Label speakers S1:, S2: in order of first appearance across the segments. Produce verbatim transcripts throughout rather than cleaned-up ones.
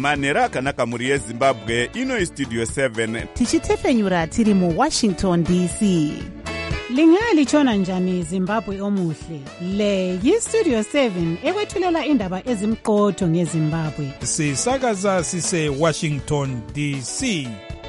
S1: manhero akanaka mhuri yezimbabwe. Ino istudio seven
S2: tichitefenyura tiri muwashington D C.
S3: Lingalitshona njani Zimbabwe omuhle? Le yistudio seven ekwethulela indaba ezimqotho ngeZimbabwe.
S4: Sisakaza sise Washington D C.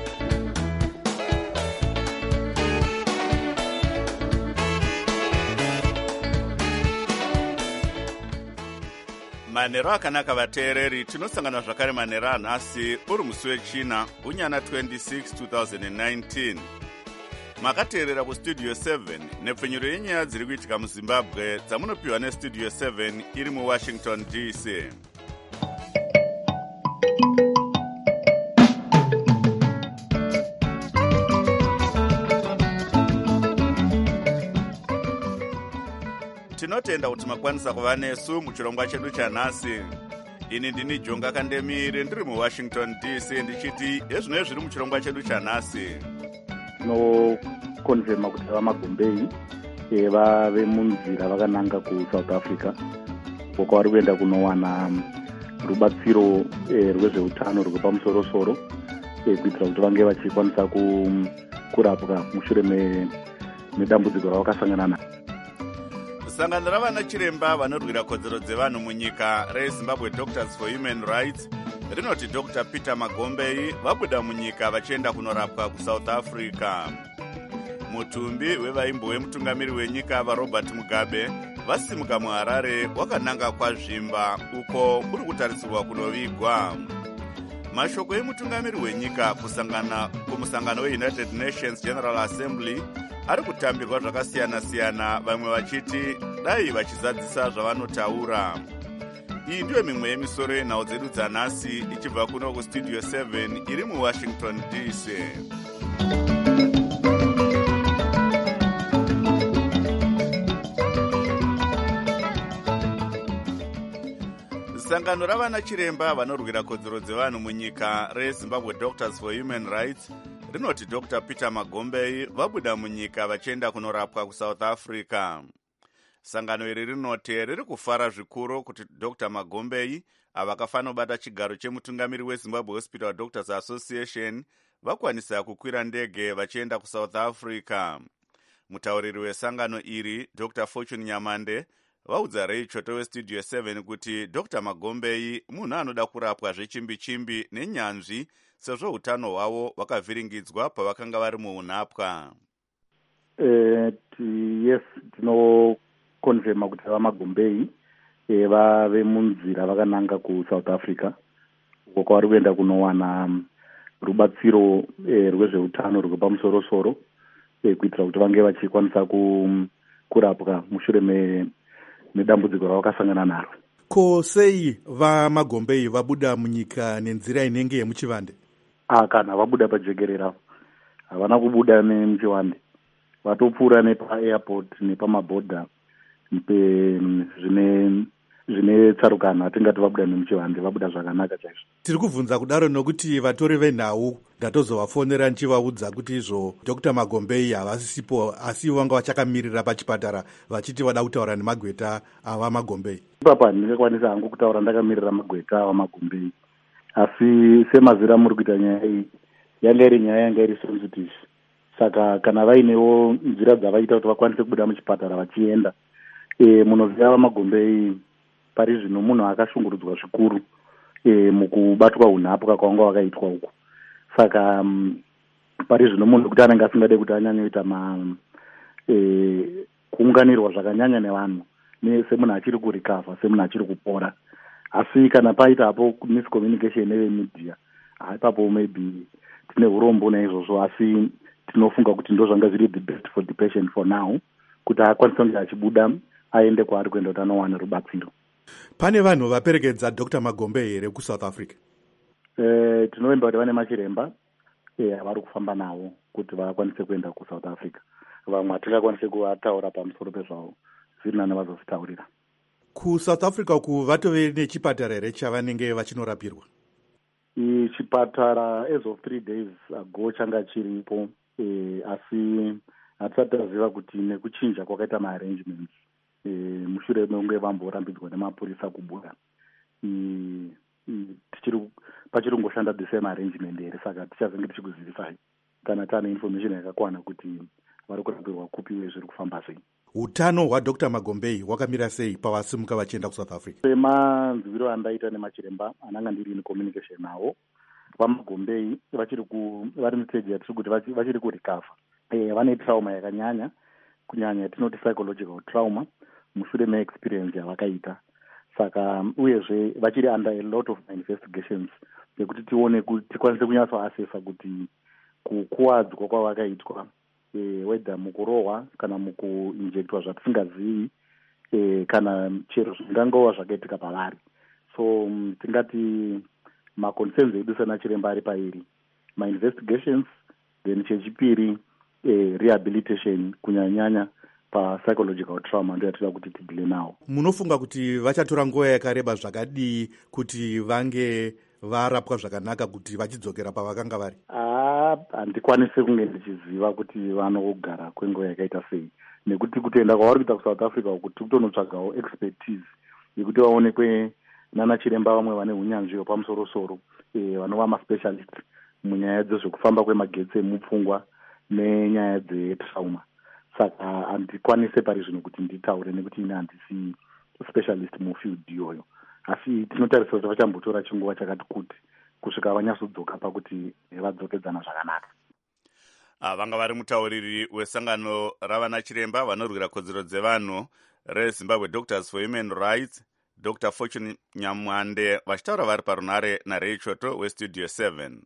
S1: manhero akanaka vateereri. Tinosangana zvakare manhero anhasi uri musi wechina unyana twenty-six twenty nineteen. Makateerera kustudio seven nepfenyuro yenyaya dziri kuitika muzimbabwe dzamunopiwa nestudio seven iri muwashington D C. Tinotenda kuti makwanisa kuva nesu muchirongwa chedu chanhasi. Ini ndini Jonga Kandemire ndiri muwashington D C ndichiti ezvino zviri muchirongwa chedu chanhasi.
S5: Tinokonfirma kuti vamagombei vave munzira vakananga kuSouth Africa uko vari kuenda kunowana rubatsiro rwezveutano rwuri pamusoro-soro kuitira kuti vange vachikwanisa kurapwa mushure medambudziko ravakasangana naro.
S1: Sangano ravana chiremba vanorwira kodzero dzevanhu munyika reZimbabwe Doctors for Human Rights rinoti Doctor Peter Magombei vabuda munyika vachienda kunorapwa kuSouth Africa. Mutumbi wevaimbo wemutungamiri wenyika vaRobert Mugabe vasimuka muHarare wakananga kwazvimba uko kuri kutarisirwa kunovigwa. Mashoko emutungamiri wenyika kusangana kumusangano weUnited Nations General Assembly ari kutambirwa zvakasiyana-siyana, vamwe vachiti dai vachizadzisa zvavanotaura. Iyi ndiyo mimwe yemisoro yenhau dzedu dzanhasi ichibva kuno kustudio seven iri muwashington D C. Sangano ravana chiremba vanorwira kodzero dzevanhu munyika reZimbabwe Doctors for Human Rights rinoti Doctor Peter Magombei vabuda munyika vachienda kunorapwa kuSouth Africa. Sangano iri rinoti riri kufara zvikuru kuti Doctor Magombei avakafanira kubata chigaro chemutungamiri weZimbabwe Hospital Doctors Association vakwanisa kukwira ndege vachienda kuSouth Africa. Mutauriri wesangano iri Doctor Fortune Nyamande vaudza rei choto westudio seven kuti Doctor Magombei munhu anoda kurapwa zvechimbi-chimbi nenyanzvi sezvo utano hwavo vakavhiringidzwa pavakanga vari muunhapwa.
S5: Eh, yes, tinokonfirma kuti vamagombei vave munzira vakananga kuSouth Africa uko kwavari kuenda kunowana rubatsiro rwezveutano rwuri pamusoro-soro kuitira kuti vange vachikwanisa kurapwa mushure medambudziko ravakasangana naro.
S6: Ko sei vamagombei vabuda munyika nenzira inenge yemuchivande?
S5: Ah, kana vabuda pajekerera, havana kubuda nemuchivande, vatopfuura nepa-airport nepamabhodha zvine zvine tsarukano. Hatingati vabuda nemuchivande, vabuda zvakanaka chaizvo.
S6: Tiri kubvunza kudaro nokuti vatori venhau ndatozovafonera ndichivaudza kuti izvo Doctor Magombei havasipo, asi vanga vachakamirira pachipatara vachiti vada kutaura nemagweta ava Magombei.
S5: Ipapa handingakwanisa hangu kutaura ndakamirira magweta ava Magombei, asi semazira muri kuita nyaya iyi yanga iri nyaya yanga iri sensitive. Saka kana vainewo nzira dzavaita kuti vakwanise kubuda muchipatara vachienda, e, munoziva vamagombei pari zvino munhu akashungurudzwa zvikuru e, mukubatwa unhapwa kwanga wakaitwa uku. Saka um, pari zvino munhu kuti anenge asingade kuti anyanyoita ma e, kuunganirwa zvakanyanya nevanhu semunhu achiri kurikavha, semunhu achiri kupora. Asi kana paita hapo miscommunication nevemedia, ipapo maybe tine urombo naizvozvo, asi tinofunga kuti ndo zvanga zviri the best for the patient for now, kuti akwanise kunge achibuda aende kwaari kuenda kuti anowana rubatsiro.
S6: Pane vanhu vaperekedza Doctor Magombei here kuSouth Africa?
S5: Eh, tinovimba kuti vane machiremba eh, vari kufamba navo kuti vakwanise kuenda kuSouth Africa. Vamwe hatingakwanise kuvataura pamusoro pezvavo, zviri nani vazozvitaurira.
S6: KuSouth Africa uku vatove nechipatara here chavanenge vachinorapirwa?
S5: Chipatara as of three days ago changa chiripo, eh, asi hatisati taziva kuti nekuchinja kwakaita maarrangements e, mushure mekunge vamborambidzwa nemapurisa kubuda. tichiri pachiri kungoshanda the same arrangement here, saka tichazenge tichikuzivisai kana taane information yakakwana kuti vari kurapirwa kupi uye zviri kufamba sei.
S6: Utano hwadr Magombei hwakamira sei pavasimuka vachienda kuSouth Africa?
S5: Semanzwiro andaita nemachiremba ananga ndiri in communication nawo, vaMagombei vachiri ku vari muteji yatiri kuti vachiri kurecover. Eh, vane trauma yakanyanya, kunyanya yatinoti psychological trauma mushure meexperience yavakaita. Saka uyezve vachiri under a lot of investigations yekuti tione kuti tikwanise kunyatsoassessa kuti kukuwadzwa kwavakaitwa e, wedha mukurohwa kana mukuinjektwa zvatisingazivi e, kana chero zvingangova zvakaitika pavari. So um, tingati maconcerns edu senachiremba ari pairi mainvestigations, then chechipiri e, rehabilitation kunyanyanya papsychological trauma ndo yatida kuti tidile nawo.
S6: Munofunga kuti vachatora nguva yakareba zvakadii kuti vange varapwa zvakanaka kuti vachidzokera pavakanga vari?
S5: Ah, handikwanisi kunge ndichiziva kuti vanogara kwenguva yakaita sei, nekuti kutoenda kwavari kuita kuSouth Africa kuti kutonotsvagawo expertise yekuti vaonekwe nana chiremba vamwe vane unyanzvi hwepamusoro-soro e, vanova maspecialist munyaya dzezvekufamba kwemagetsi emupfungwa nenyaya dzetrauma. Saka handikwanise pari zvino kuti nditaure nekuti ine handisi specialist mufield iyoyo, asi tinotarisa kuti vachambotora chinguva chakati kuti kusvika vanyatsodzoka pakuti vadzokedzana zvakanaka.
S1: Vanga vari mutauriri wesangano ravana chiremba vanorwira kodzero dzevanhu reZimbabwe Doctors for Human Rights, Doctor Fortune Nyamwande, vachitaura vari parunare naRay Choto weStudio seven.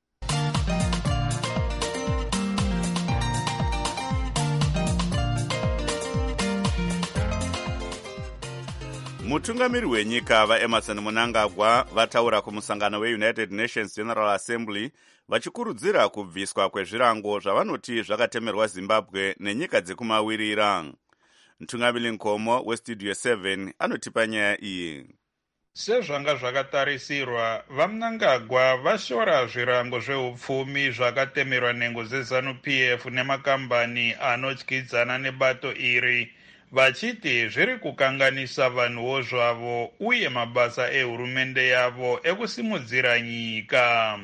S1: Mutungamiri wenyika vaEmerson Mnangagwa vataura kumusangano weUnited Nations General Assembly vachikurudzira kubviswa kwezvirango zvavanoti zvakatemerwa Zimbabwe nenyika dzekumawirira. Mtungamiri Nkomo weStudio seven anotipa nyaya iyi.
S4: Sezvanga zvakatarisirwa, vaMnangagwa vashora zvirango zveupfumi zvakatemerwa nhengo dzeZANU-P F nemakambani anotyidzana nebato iri, vachiti zviri kukanganisa vanhuwo zvavo uye mabasa ehurumende yavo ekusimudzira nyika.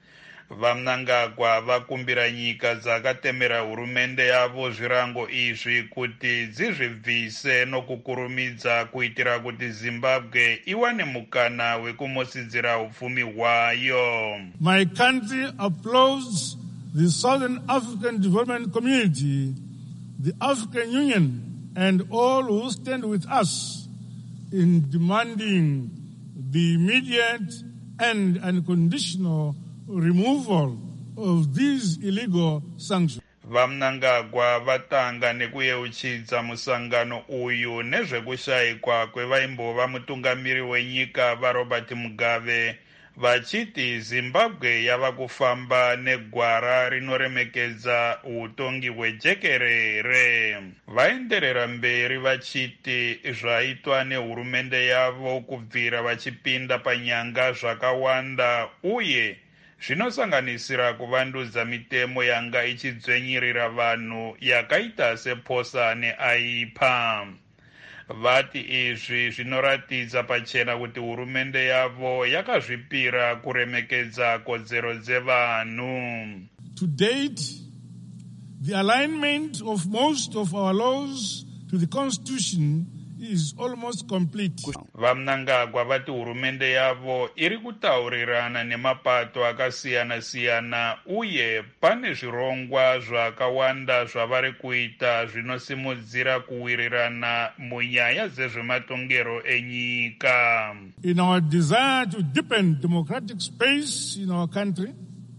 S4: VaMnangagwa vakumbira nyika dzakatemera hurumende yavo zvirango izvi kuti dzizvibvise nokukurumidza kuitira kuti Zimbabwe iwane mukana wekumosidzira upfumi hwayo.
S7: My country applauds the Southern African Development Community, the African Union, and all who stand with us in demanding the immediate and unconditional removal of these illegal sanctions.
S4: VaMnangagwa vatanga nekuyeuchidza musangano uyu nezvekushayikwa kwevaimbova mutungamiri wenyika vaRobert Mugabe, vachiti Zimbabwe yava kufamba negwara rinoremekedza utongi hwejekerere. Vaenderera mberi vachiti zvaitwa nehurumende yavo kubvira vachipinda panyanga zvakawanda uye zvinosanganisira kuvandudza mitemo yanga ichidzvenyirira vanhu yakaita seposa neaipa. Vati izvi zvinoratidza pachena kuti hurumende yavo yakazvipira kuremekedza kodzero dzevanhu.
S7: To date, the alignment of most of our laws to the constitution is almost complete.
S4: VaMnangagwa vati hurumende yavo iri kutaurirana nemapato akasiyana-siyana uye pane zvirongwa zvakawanda zvavari kuita zvinosimudzira kuwirirana munyaya dzezvematongero enyika.
S7: In our desire to deepen democratic space in our country,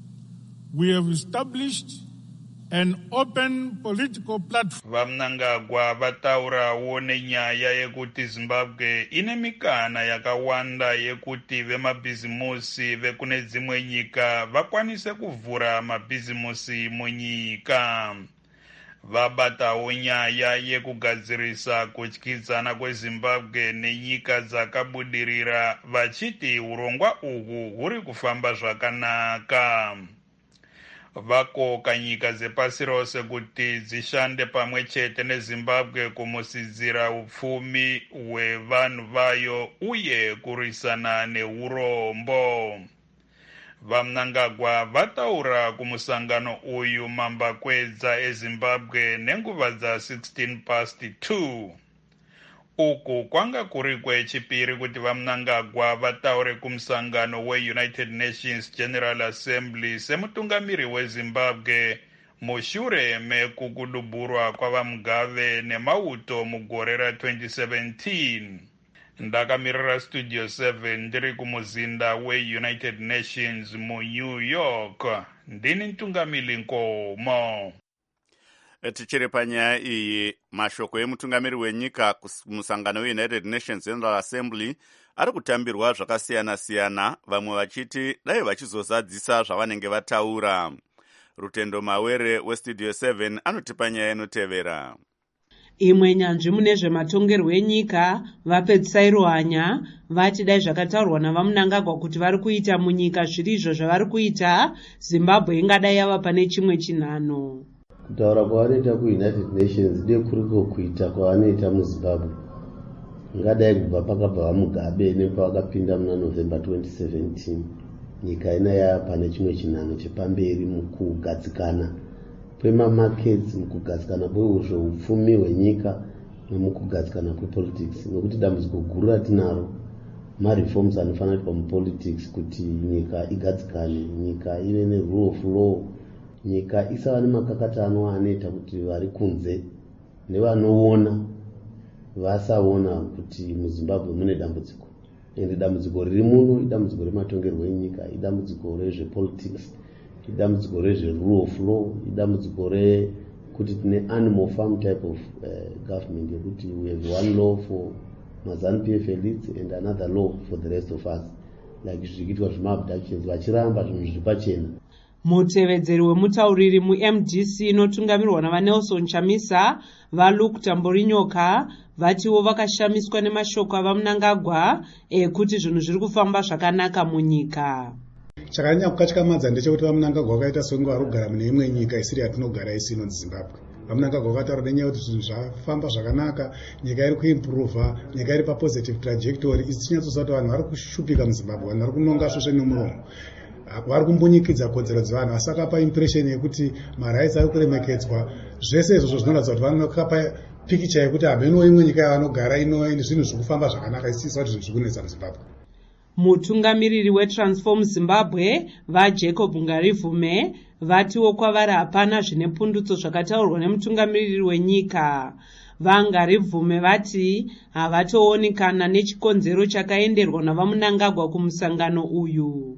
S7: we have established an open political platform.
S4: VaMnangagwa vataurawo nenyaya yekuti Zimbabwe ine mikana yakawanda yekuti vemabhizimusi vekune dzimwe nyika vakwanise kuvhura mabhizimusi munyika. Vabatawo nyaya yekugadzirisa kutyidzana kweZimbabwe nenyika dzakabudirira, vachiti urongwa uhwu huri kufamba zvakanaka. vakoka nyika dzepasi rose kuti dzishande pamwe chete nezimbabwe kumusidzira upfumi hwevanhu vayo uye kurwisana neurombo. VaMnangagwa vataura kumusangano uyu mambakwedza eZimbabwe nenguva dza sixteen past two. Uku kwanga kuri kwechipiri kuti VaMnangagwa vataure kumusangano weUnited Nations General Assembly semutungamiri weZimbabwe mushure mekukuduburwa kwavaMugave nemauto mugore ra twenty seventeen. Ndakamirira Studio seven ndiri kumuzinda weUnited Nations muNew York. Ndini mtungamiri Nkomo.
S1: Tichiri panyaya iyi, mashoko emutungamiri wenyika kumusangano weUnited Nations General Assembly ari kutambirwa zvakasiyana-siyana, vamwe vachiti dai vachizozadzisa zvavanenge vataura. Rutendo Mawere weStudio seven anotipa nyaya inotevera.
S8: Imwe nyanzvi mune zvematongerwo enyika vapedzisai ruhanya vati dai zvakataurwa navaMnangagwa kuti vari kuita munyika zviri izvo zvavari kuita, Zimbabwe ingadai yava pane chimwe chinhano.
S9: Kutaura kwavanoita kuUnited Nations dekuriko kuita kwavanoita muZimbabwe ngadai kubva pakabva vaMugabe nepavakapinda muna November twenty seventeen. Nyika ina yava pane chimwe chinhano chepamberi mukugadzikana kwemamarkets, mukugadzikana kwezveupfumi hwenyika nemukugadzikana kwepolitics, nokuti dambudziko guru ratinaro mareforms anofanira kuitwa mupolitics kuti nyika igadzikane, nyika ive nerule of law, nyika isava nemakakatano anoita kuti vari kunze nevanoona vasaona kuti muZimbabwe mune dambudziko. Ende dambudziko riri muno idambudziko rematongerwo enyika, idambudziko rezvepolitics, idambudziko rezverule of law, idambudziko rekuti tine animal farm type of uh, government yekuti we have one law for Mazanu P F elites and another law for the rest of us, like zvichiitwa zvemaabductions vachiramba zvinhu zviri pachena.
S8: Mutevedzeri wemutauriri muM D C inotungamirwa navaNelson Chamisa vaLuke Tamborinyoka vatiwo vakashamiswa nemashoko avaMnangagwa ekuti zvinhu zviri kufamba zvakanaka munyika.
S10: Chakanyanya kukatyamadza ndechekuti vaMnangagwa vakaita songe vari kugara mune imwe nyika isiri yatinogara isi inonzi Zimbabwe. VaMnangagwa vakataura nenyaya kuti zvinhu zvafamba zvakanaka, nyika iri kuimprova, nyika iri papositive trajectory. Isi tinyatsoziva kuti vanhu vari kushupika muZimbabwe, vanhu vari kunonga svosve nemuromo, vari kumbunyikidza kodzero dzevanhu, asi akapa impression yekuti marights ari kuremekedzwa. Zvese izvozvo zvinoratidza kuti vanokapa pikicha yekuti hameno imwe nyika yavanogara ino zvinhu zviri kufamba zvakanaka, isisa kuti zvinhu zviri kunetsa muZimbabwe.
S8: Mutungamiriri weTransform Zimbabwe vaJacob Ngarivume vatiwo kwavari hapana zvine pundutso zvakataurwa nemutungamiriri wenyika. VaNgarivume vati havatoonekana nechikonzero chakaenderwa navaMnangagwa kumusangano uyu.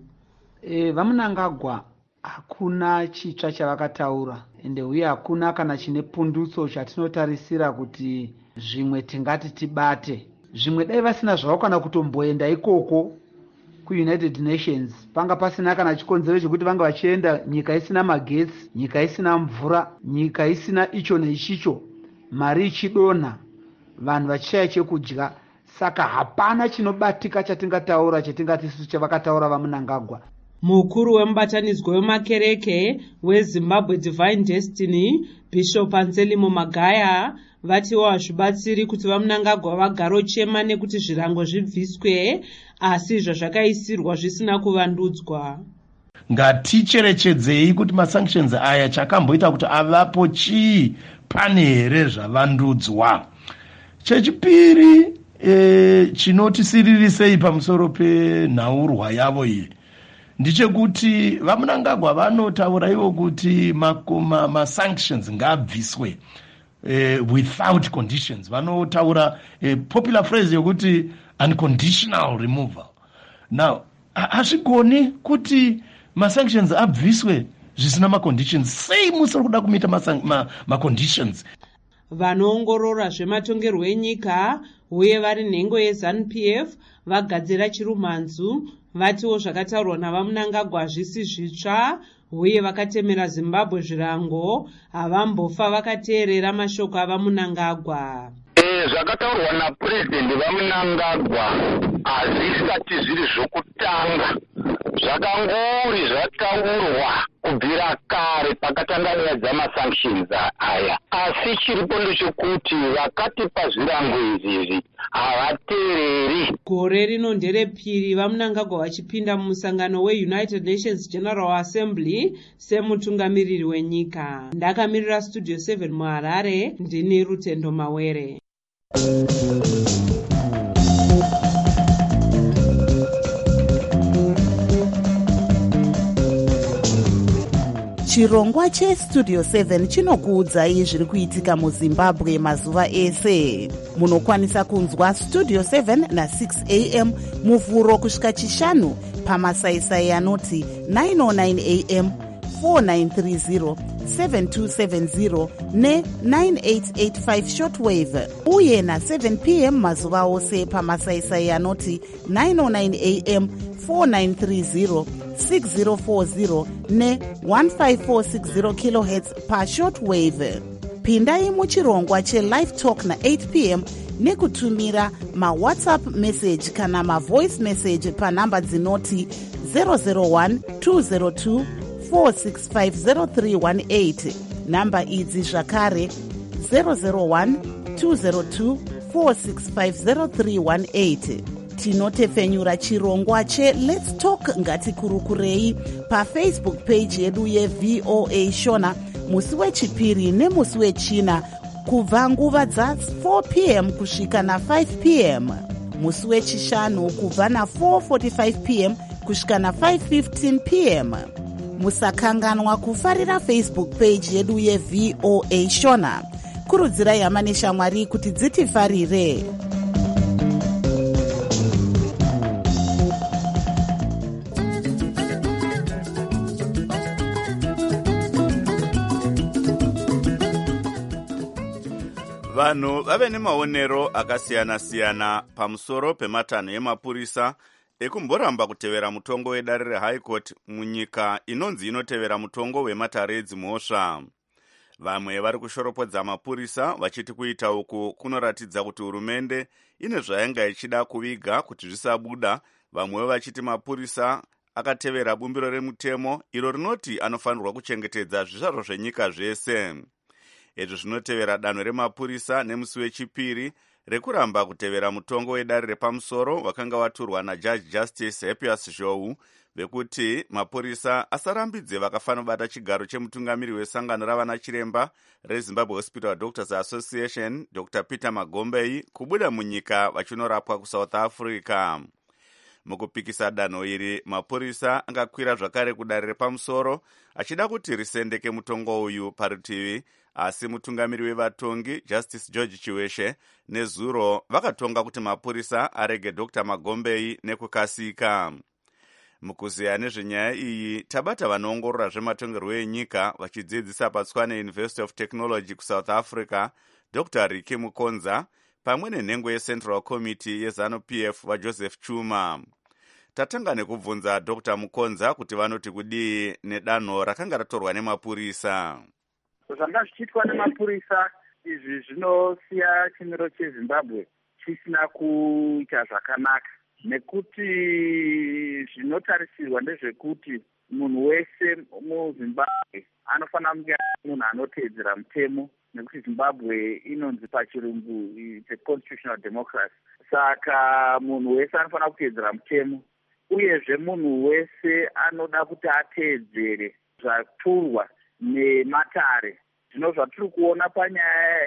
S11: E, vaMnangagwa hakuna chitsva chavakataura, ende uye hakuna kana chine pundutso chatinotarisira kuti zvimwe tingati tibate. Zvimwe dai vasina zvavo kana kutomboenda ikoko kuUnited Nations, panga pasina kana chikonzero chekuti vanga vachienda nyika isina magetsi, nyika isina mvura, nyika isina icho neichicho, mari ichidonha, vanhu vachishaya chekudya. Saka hapana chinobatika chatingataura chatingati isu chavakataura vaMnangagwa.
S8: Mukuru wemubatanidzwa wemakereke weZimbabwe Divine Destiny Bishop Anselmo Magaya vatiwo hazvibatsiri kuti vaMnangagwa vagaro chema nekuti zvirango zvibviswe, asi zvazvakaisirwa zvisina kuvandudzwa.
S12: Ngaticherechedzei kuti masanctions aya chakamboita kuti avapo chii, pane here zvavandudzwa. Chechipiri e, chinotisiririsa pamusoro penhaurwa yavo iyi ndichekuti vaMnangagwa vanotaura ivo kuti masanctions ma, ma ngabviswe uh, without conditions. Vanotaura uh, popular phrase yokuti unconditional removal. Now hazvigoni kuti masanctions abviswe zvisina maconditions. Sei musiri kuda kumita maconditions?
S8: Vanoongorora zvematongerwo enyika uye vari nhengo yeZanu P F vagadzira chirumhanzu vatiwo zvakataurwa navaMnangagwa zvisi zvitsva uye vakatemera Zimbabwe zvirango havambofa vakateerera mashoko avaMnangagwa.
S13: E, zvakataurwa naPurezidendi vaMnangagwa hazvisati zviri zvokutanga zvakangori zvataurwa kubvira kare pakatanga nyaya dzamasanctions aya, asi chiripo ndechekuti vakatipa zvirango izvi havateereri.
S8: Gore rino nderepiri vamunangagwa vachipinda mumusangano weUnited Nations General Assembly semutungamiriri wenyika. Ndakamirira Studio seven muHarare, ndini Rutendo Mawere.
S2: chirongwa chestudio seven chinokuudzai zviri kuitika muzimbabwe mazuva ese. Munokwanisa kunzwa studio seven na six a m muvhuro kusvika chishanu pamasaisai anoti nine oh nine a m, four nine three zero, seven two seven zero ne nine eight eight five shortwave, uye na seven p m mazuva ose pamasaisai anoti nine oh nine a m, four nine three zero, six zero four zero ne one five four six zero kilohertz pa shortwave. Pindai muchirongwa chelive talk na eight p m nekutumira mawhatsapp message kana mavoice message panhamba dzinoti zero zero one two zero two four six five zero three one eight. Namba idzi zvakare zero zero one two zero two four six five zero three one eight. Tinotefenyura chirongwa che Let's Talk ngatikurukurei pafacebook page yedu yeV O A Shona musi wechipiri nemusi wechina kubva nguva dza four p m kusvika na five p m, musi wechishanu kubva na four forty-five p m kusvika na five fifteen p m. Musakanganwa kufarira Facebook page yedu yeV O A Shona. Kurudzirai hama neshamwari kuti dzitifarire.
S1: Vanhu vave nemaonero akasiyana-siyana pamusoro pematanho emapurisa ekumboramba kutevera mutongo wedare reHigh Court munyika inonzi inotevera mutongo wematare edzimhosva. Vamwe vari kushoropodza mapurisa vachiti kuita uku kunoratidza kuti hurumende ine zvainga ichida kuviga kuti zvisabuda. Vamwewo vachiti mapurisa akatevera bumbiro remutemo iro rinoti anofanirwa kuchengetedza zvizvarwa zvenyika zvese. Izvi zvinotevera danho remapurisa nemusi wechipiri rekuramba kutevera mutongo wedare repamusoro wakanga waturwa naJudge Justice Happius Zhou vekuti mapurisa asarambidze vakafanobata chigaro chemutungamiri wesangano ravana chiremba reZimbabwe Hospital Doctors Association Doctor Peter Magombei kubuda munyika vachinorapwa kuSouth Africa. Mukupikisa danho iri, mapurisa angakwira zvakare kudare repamusoro achida kuti risendeke mutongo uyu parutivi, asi mutungamiri wevatongi Justice George Chiweshe nezuro vakatonga kuti mapurisa arege Doctor Magombei nekukasika. Mukuziya nezvenyaya iyi tabata vanoongorora zvematongerwo enyika vachidzidzisa paTswane University of Technology kuSouth Africa Doctor Ricky Mukonza pamwe nenhengo yeCentral Committee yeZANU-P F vaJoseph Chuma. Tatanga nekubvunza Doctor Mukonza kuti vanoti kudii nedanho rakanga ratorwa nemapurisa.
S14: Zvanga zvichiitwa nemapurisa izvi zvinosiya chimiro cheZimbabwe chisina kuita zvakanaka, nekuti zvinotarisirwa ndezvekuti munhu wese muZimbabwe anofanira kunge munhu anoteedzera mutemo, nekuti Zimbabwe inonzi pachirungu it's a constitutional democracy. Saka munhu wese anofanira kuteedzera mutemo, uyezve munhu wese anoda kuti ateedzere zvaturwa nematare. Zvino zvatiri kuona panyaya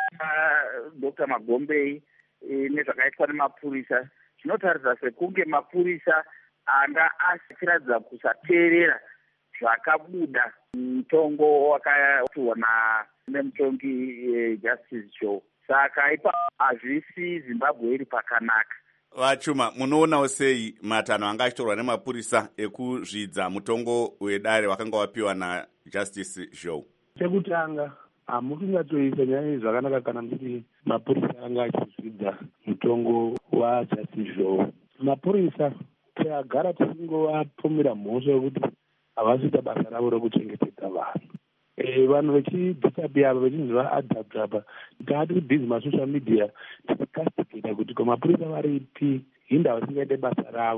S14: yaDr Magombei nezvakaitwa nemapurisa zvinotaridza sekunge mapurisa anga asikiradza kusateerera zvakabuda mutongo wakaturwa nemutongi Justice Joe. Saka ipa hazvisi Zimbabwe iri pakanaka.
S1: Vachuma, munoonawo sei matanho anga achitorwa nemapurisa ekuzvidza mutongo wedare wakanga wapiwa naJustice Joe?
S15: Chekutanga, hamungatoisa nyaya zvakanaka kana kuti mapurisa anga achizvidza mutongo waJustice Joe. Mapurisa tiagara tisingovapfumira mhosva yokuti havasita basa ravo rekuchengetedza vanhu. E, vanhu vechidhisapi apa vechinzi vaadapt apa taati kubhizi masocial media tikakastikita kuti ko mapurisa varipi hinda vasingaite basa ravo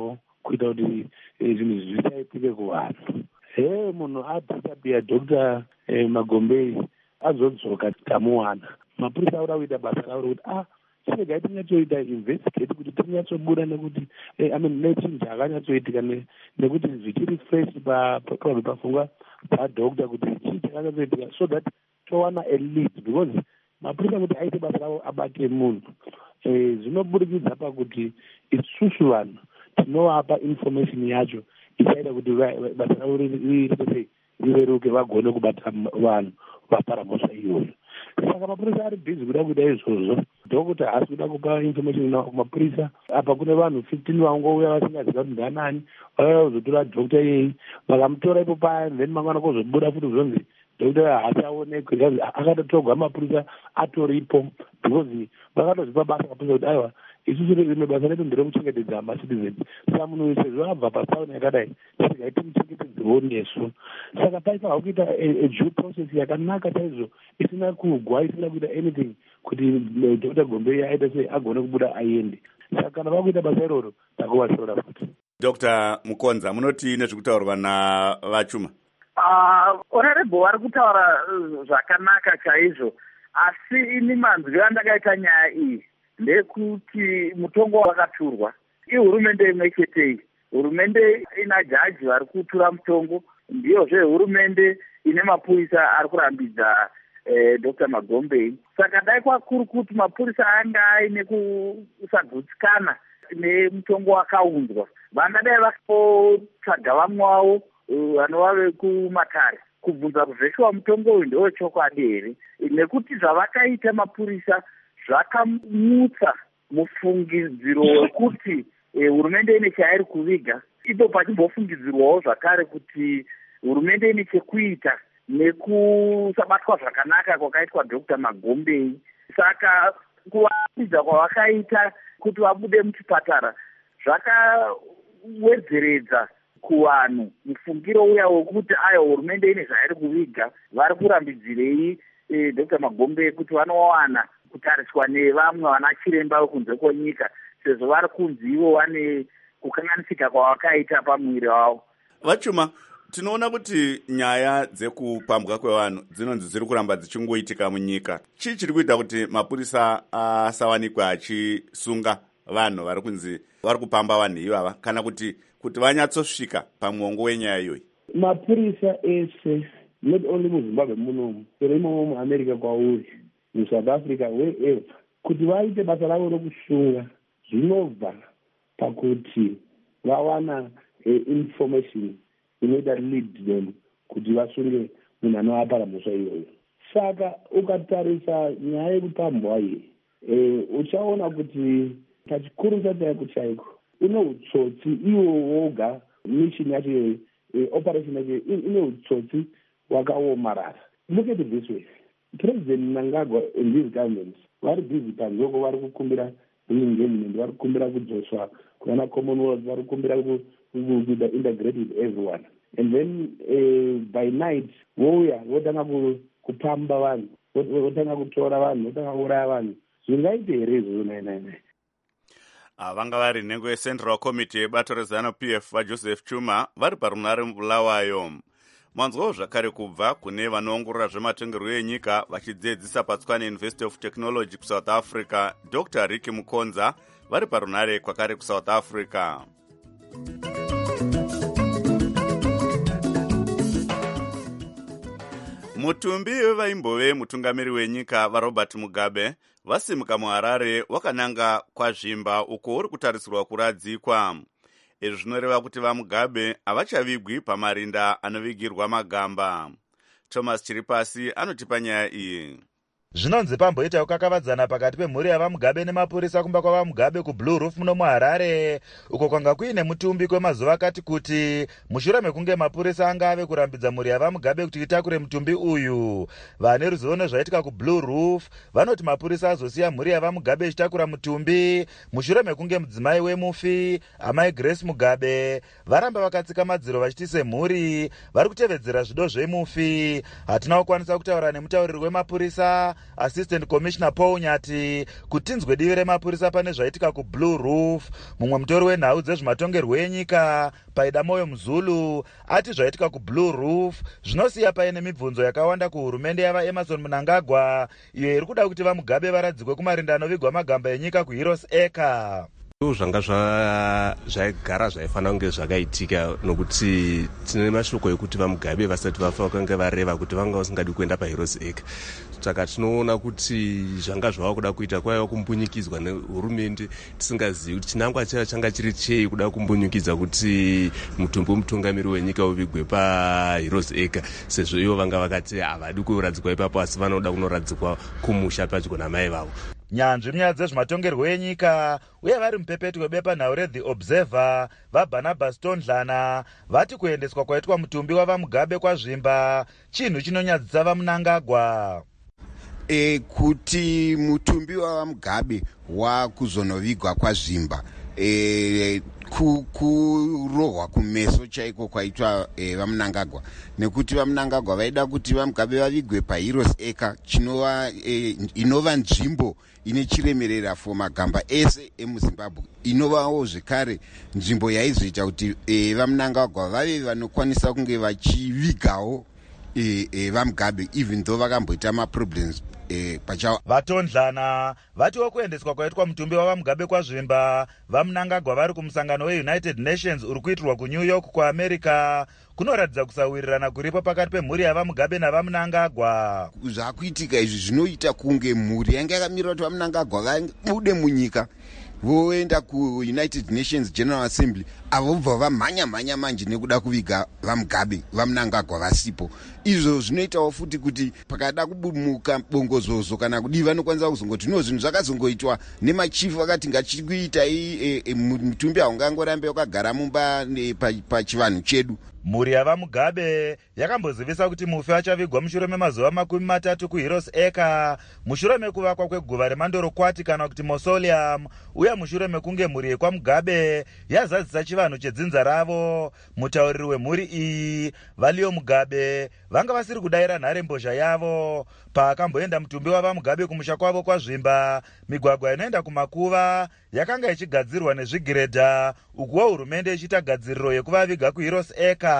S15: kuita kuti zvinhu zvisaitike kuvanhu. He munhu adhisapiya Dr Magombei azodzoka tamuwana, mapurisa aura kuita basa ravo rokuti ah chiregai tinyatsoita investigate kuti tinyatsobuda nekuti I mean nechinja akanyatsoitika nekuti zvichiri fresh probably pafungwa dzadoctor kuti chii chakanyatsoitika, so that towana a lead, because mapurisa kuti aite basa ravo abate munhu zvinoburikidza pakuti isusu vanhu tinovapa information yacho ichaita kuti basa ravo riite rireruke vagone kubata vanhu vapara mhosva iyoyo. Saka mapurisa ari busy kuda kuita izvozvo. Dhokota haasi kuda kupa information kumapurisa. Apa kune vanhu fifteen vangouya vasingaziva kuti ndanani, vauya kuzotora dhokota iyei, vakamutora ipo paya, then mangwana kuzobuda futi zvonzi dhokota haachaonekwi, akatotogwa mapurisa atoripo, because vakatozvipa basa mapurisa kuti aiwa isusu rimwe basa redu nderekuchengetedza macitizens. Saka munhu sezvo abva patsaona yakadai, tiregai timuchengetedzewo nesu. Saka paifanira kuita due process yakanaka chaizvo, isina kugwa, isina kuita anything kuti Dr Gombei aite sei agone kubuda aende. Saka kana vakuita basa iroro takuvashora futi.
S1: Dr Mukonza, munoti nezvekutaurwa navachuma?
S14: Uh, honorable vari kutaura zvakanaka chaizvo, asi ini manzwi andakaita nyaya iyi ndekuti mutongo wakaturwa ihurumende imwe chetei. Hurumende ina jaji vari kutura mutongo, ndiyozve hurumende ine mapurisa ari kurambidza eh, Dr Magombei. Saka dai kwakuri kuti mapurisa anga aine kusagutsikana nemutongo wakaunzwa, vangadai vakotsvaga vamwe wavo vanova vekumatare kubvunza kuzveshuwa mutongo uyu ndewechokwadi here, nekuti zvavakaita mapurisa zvakamutsa mufungidziro wekuti hurumende ine chairi kuviga. Ipo pachimbofungidzirwawo zvakare kuti hurumende ine chekuita nekusabatwa zvakanaka kwakaitwa Dr Magombei. Saka kuvaratidza kwavakaita kuti vabude muchipatara zvakawedzeredza kuvanhu mufungiro uya wekuti ayo hurumende ine zvairi kuviga, vari kurambidzirei e, Dr Magombei kuti vanowana kutariswa nevamwe vana chiremba vekunze kwenyika, sezvo vari kunzi ivo vane kukanganisika kwavakaita pamwiri wavo.
S1: Vachuma, tinoona kuti nyaya dzekupambwa kwevanhu dzinonzi dziri kuramba dzichingoitika munyika. Chii chiri kuita kuti mapurisa asawanikwa achisunga vanhu vari kunzi vari kupamba vanhu ivava, kana kuti kuti vanyatsosvika pamuongo wenyaya iyoyi?
S15: Mapurisa ese, not only muZimbabwe munomu, pero imomo muAmerica kwauri, muSouth Africa, wherever, kuti vaite basa ravo rokusunga zvinobva pakuti vawana information inoita lead them kuti vasunge munhu anovapara mhosva iyoyo. Saka ukatarisa nyaya yekupambwa iyi, uchaona kuti pachikuru chacho yako chaiko ine utsotsi iwo woga, mission yacho operation yacho ine utsotsi wakaomarara. Look at it this way. President Mnangagwa and these governments vari busy panzoko, vari kukumbira engagement, vari kukumbira kudzoswa kuna Commonwealth, vari kukumbira kuita integrate with everyone, and then uh, by night vouya votanga kupamba vanhu, votanga kutora vanhu, votanga kuuraya vanhu. Zvingaite here izvozvo? nai nai nai
S1: vanga vari nhengo yeCentral Committee yebato reZanu-P F vaJoseph Chuma vari parunare Bulawayo. Manzwawo zvakare kubva kune vanoongorora zvematongerwo enyika vachidzidzisa paTswane University of Technology kuSouth Africa, Dr Ricky Mukonza vari parunare kwakare kuSouth Africa. Mutumbi wevaimbove mutungamiri wenyika vaRobert Mugabe vasimuka muHarare wakananga kwazvimba uko uri kutarisirwa kuradzikwa. Izvi zvinoreva kuti vaMugabe havachavigwi pamarinda anovigirwa magamba. Thomas Chiripasi anotipa nyaya iyi.
S16: Zvinonzi pamboitawo kakavadzana pakati pemhuri yavaMugabe nemapurisa kumba kwavaMugabe kuBlue Roof muno muHarare, uko kwanga kuine mutumbi kwemazuva akati kuti mushure mekunge mapurisa anga ave kurambidza mhuri yavaMugabe kuti itakure mutumbi uyu. Vane ruzivo nezvaitika kuBlue Roof vanoti mapurisa azosiya mhuri yavaMugabe ichitakura mutumbi mushure mekunge mudzimai wemufi amai Grace Mugabe varamba vakatsika madziro vachiti semhuri vari kutevedzera zvido zvemufi. Hatina kukwanisa kutaura nemutauriri wemapurisa assistant commissioner Paul Nyati kutinzwe divi remapurisa pane zvaitika kuBlue Roof. Mumwe mutori wenhau dzezvematongerwo enyika Paida Moyo Mzulu ati zvaitika kuBlue Roof zvinosiya paine mibvunzo yakawanda kuhurumende yava Emerson Mnangagwa iyo iri kuda kuti vaMugabe varadzikwe kumarinda anovigwa magamba enyika kuHeroes Acre.
S17: Zvanga zvagara zvaifanira kunge zvakaitika nokuti tine mashoko ekuti vaMugabe vasati vafa vakanga vareva kuti vanga vasingadi kuenda paHeroes Acre. Saka tinoona kuti zvanga zvava kuda kuita kwaiva kumbunyukidzwa nehurumende tisingazivi kuti chinangwa chaiva changa chiri chei kuda kumbunyukidza kuti mutumbi womutungamiri wenyika uvigwe paHeroes Acre, sezvo ivo vanga vakati havadi kuradzikwa ipapo asi vanoda kunoradzikwa kumusha padyo namai vavo.
S16: Nyanzvi munyaya dzezvematongerwo enyika uye vari mupepeto webepanhau reThe Observer vaBarnabas Tondlana vati kuendeswa kwaitwa mutumbi wavaMugabe kwazvimba chinhu chinonyadzisa vaMnangagwa.
S18: E, kuti mutumbi wavaMugabe wakuzonovigwa kwazvimba e, kurohwa kumeso chaiko kwaitwa e, vaMnangagwa nekuti vaMnangagwa vaida kuti vaMugabe vavigwe paHeroes Acre chinova e, inova nzvimbo ine chiremerera for magamba ese emuZimbabwe, inovawo zvekare nzvimbo yaizoita kuti e, vaMnangagwa vave vanokwanisa kunge vachivigawo e, e, vaMugabe even though vakamboita maproblems E,
S16: vatondlana vatiwo kuendeswa kwaitwa mutumbi wavaMugabe kwazvimba vaMnangagwa vari kumusangano weUnited Nations uri kuitirwa kuNew York kuAmerica kunoratidza kusawirirana kuripo pakati pemhuri yavaMugabe navaMnangagwa.
S18: Zvakuitika izvi zvinoita kunge mhuri yanga yakamirira kuti vaMnangagwa vabude munyika voenda kuUnited Nations General Assembly avobva vamhanya mhanya manje nekuda kuviga vaMugabe vaMnangagwa vasipo. Izvo zvinoitawo futi kuti pakada kubumuka bongozozo kana kudii vanokwanisa kuzongoti no zvinhu zvakazongoitwa nemachifu akati ngachikuitai e, e, mutumbi haungangorambe wakagara mumba pachivanhu chedu.
S16: Mhuri yavaMugabe yakambozivisa kuti mufi achavigwa mushure memazuva makumi matatu kuHeroes Acre mushure mekuvakwa kweguva remandorokwati kana kuti mausoleum uye mushure mekunge mhuri yekwaMugabe yazadzisa chivanhu chedzinza ravo. Mutauriri wemhuri iyi Valio Mugabe vanga vasiri kudayira nharembozha yavo paakamboenda mutumbi wavaMugabe kumusha kwavo kwazvimba. Migwagwa inoenda kumakuva yakanga ichigadzirwa nezvigiredha ukuwo hurumende ichiita gadziriro yekuvaviga kuHeroes Acre.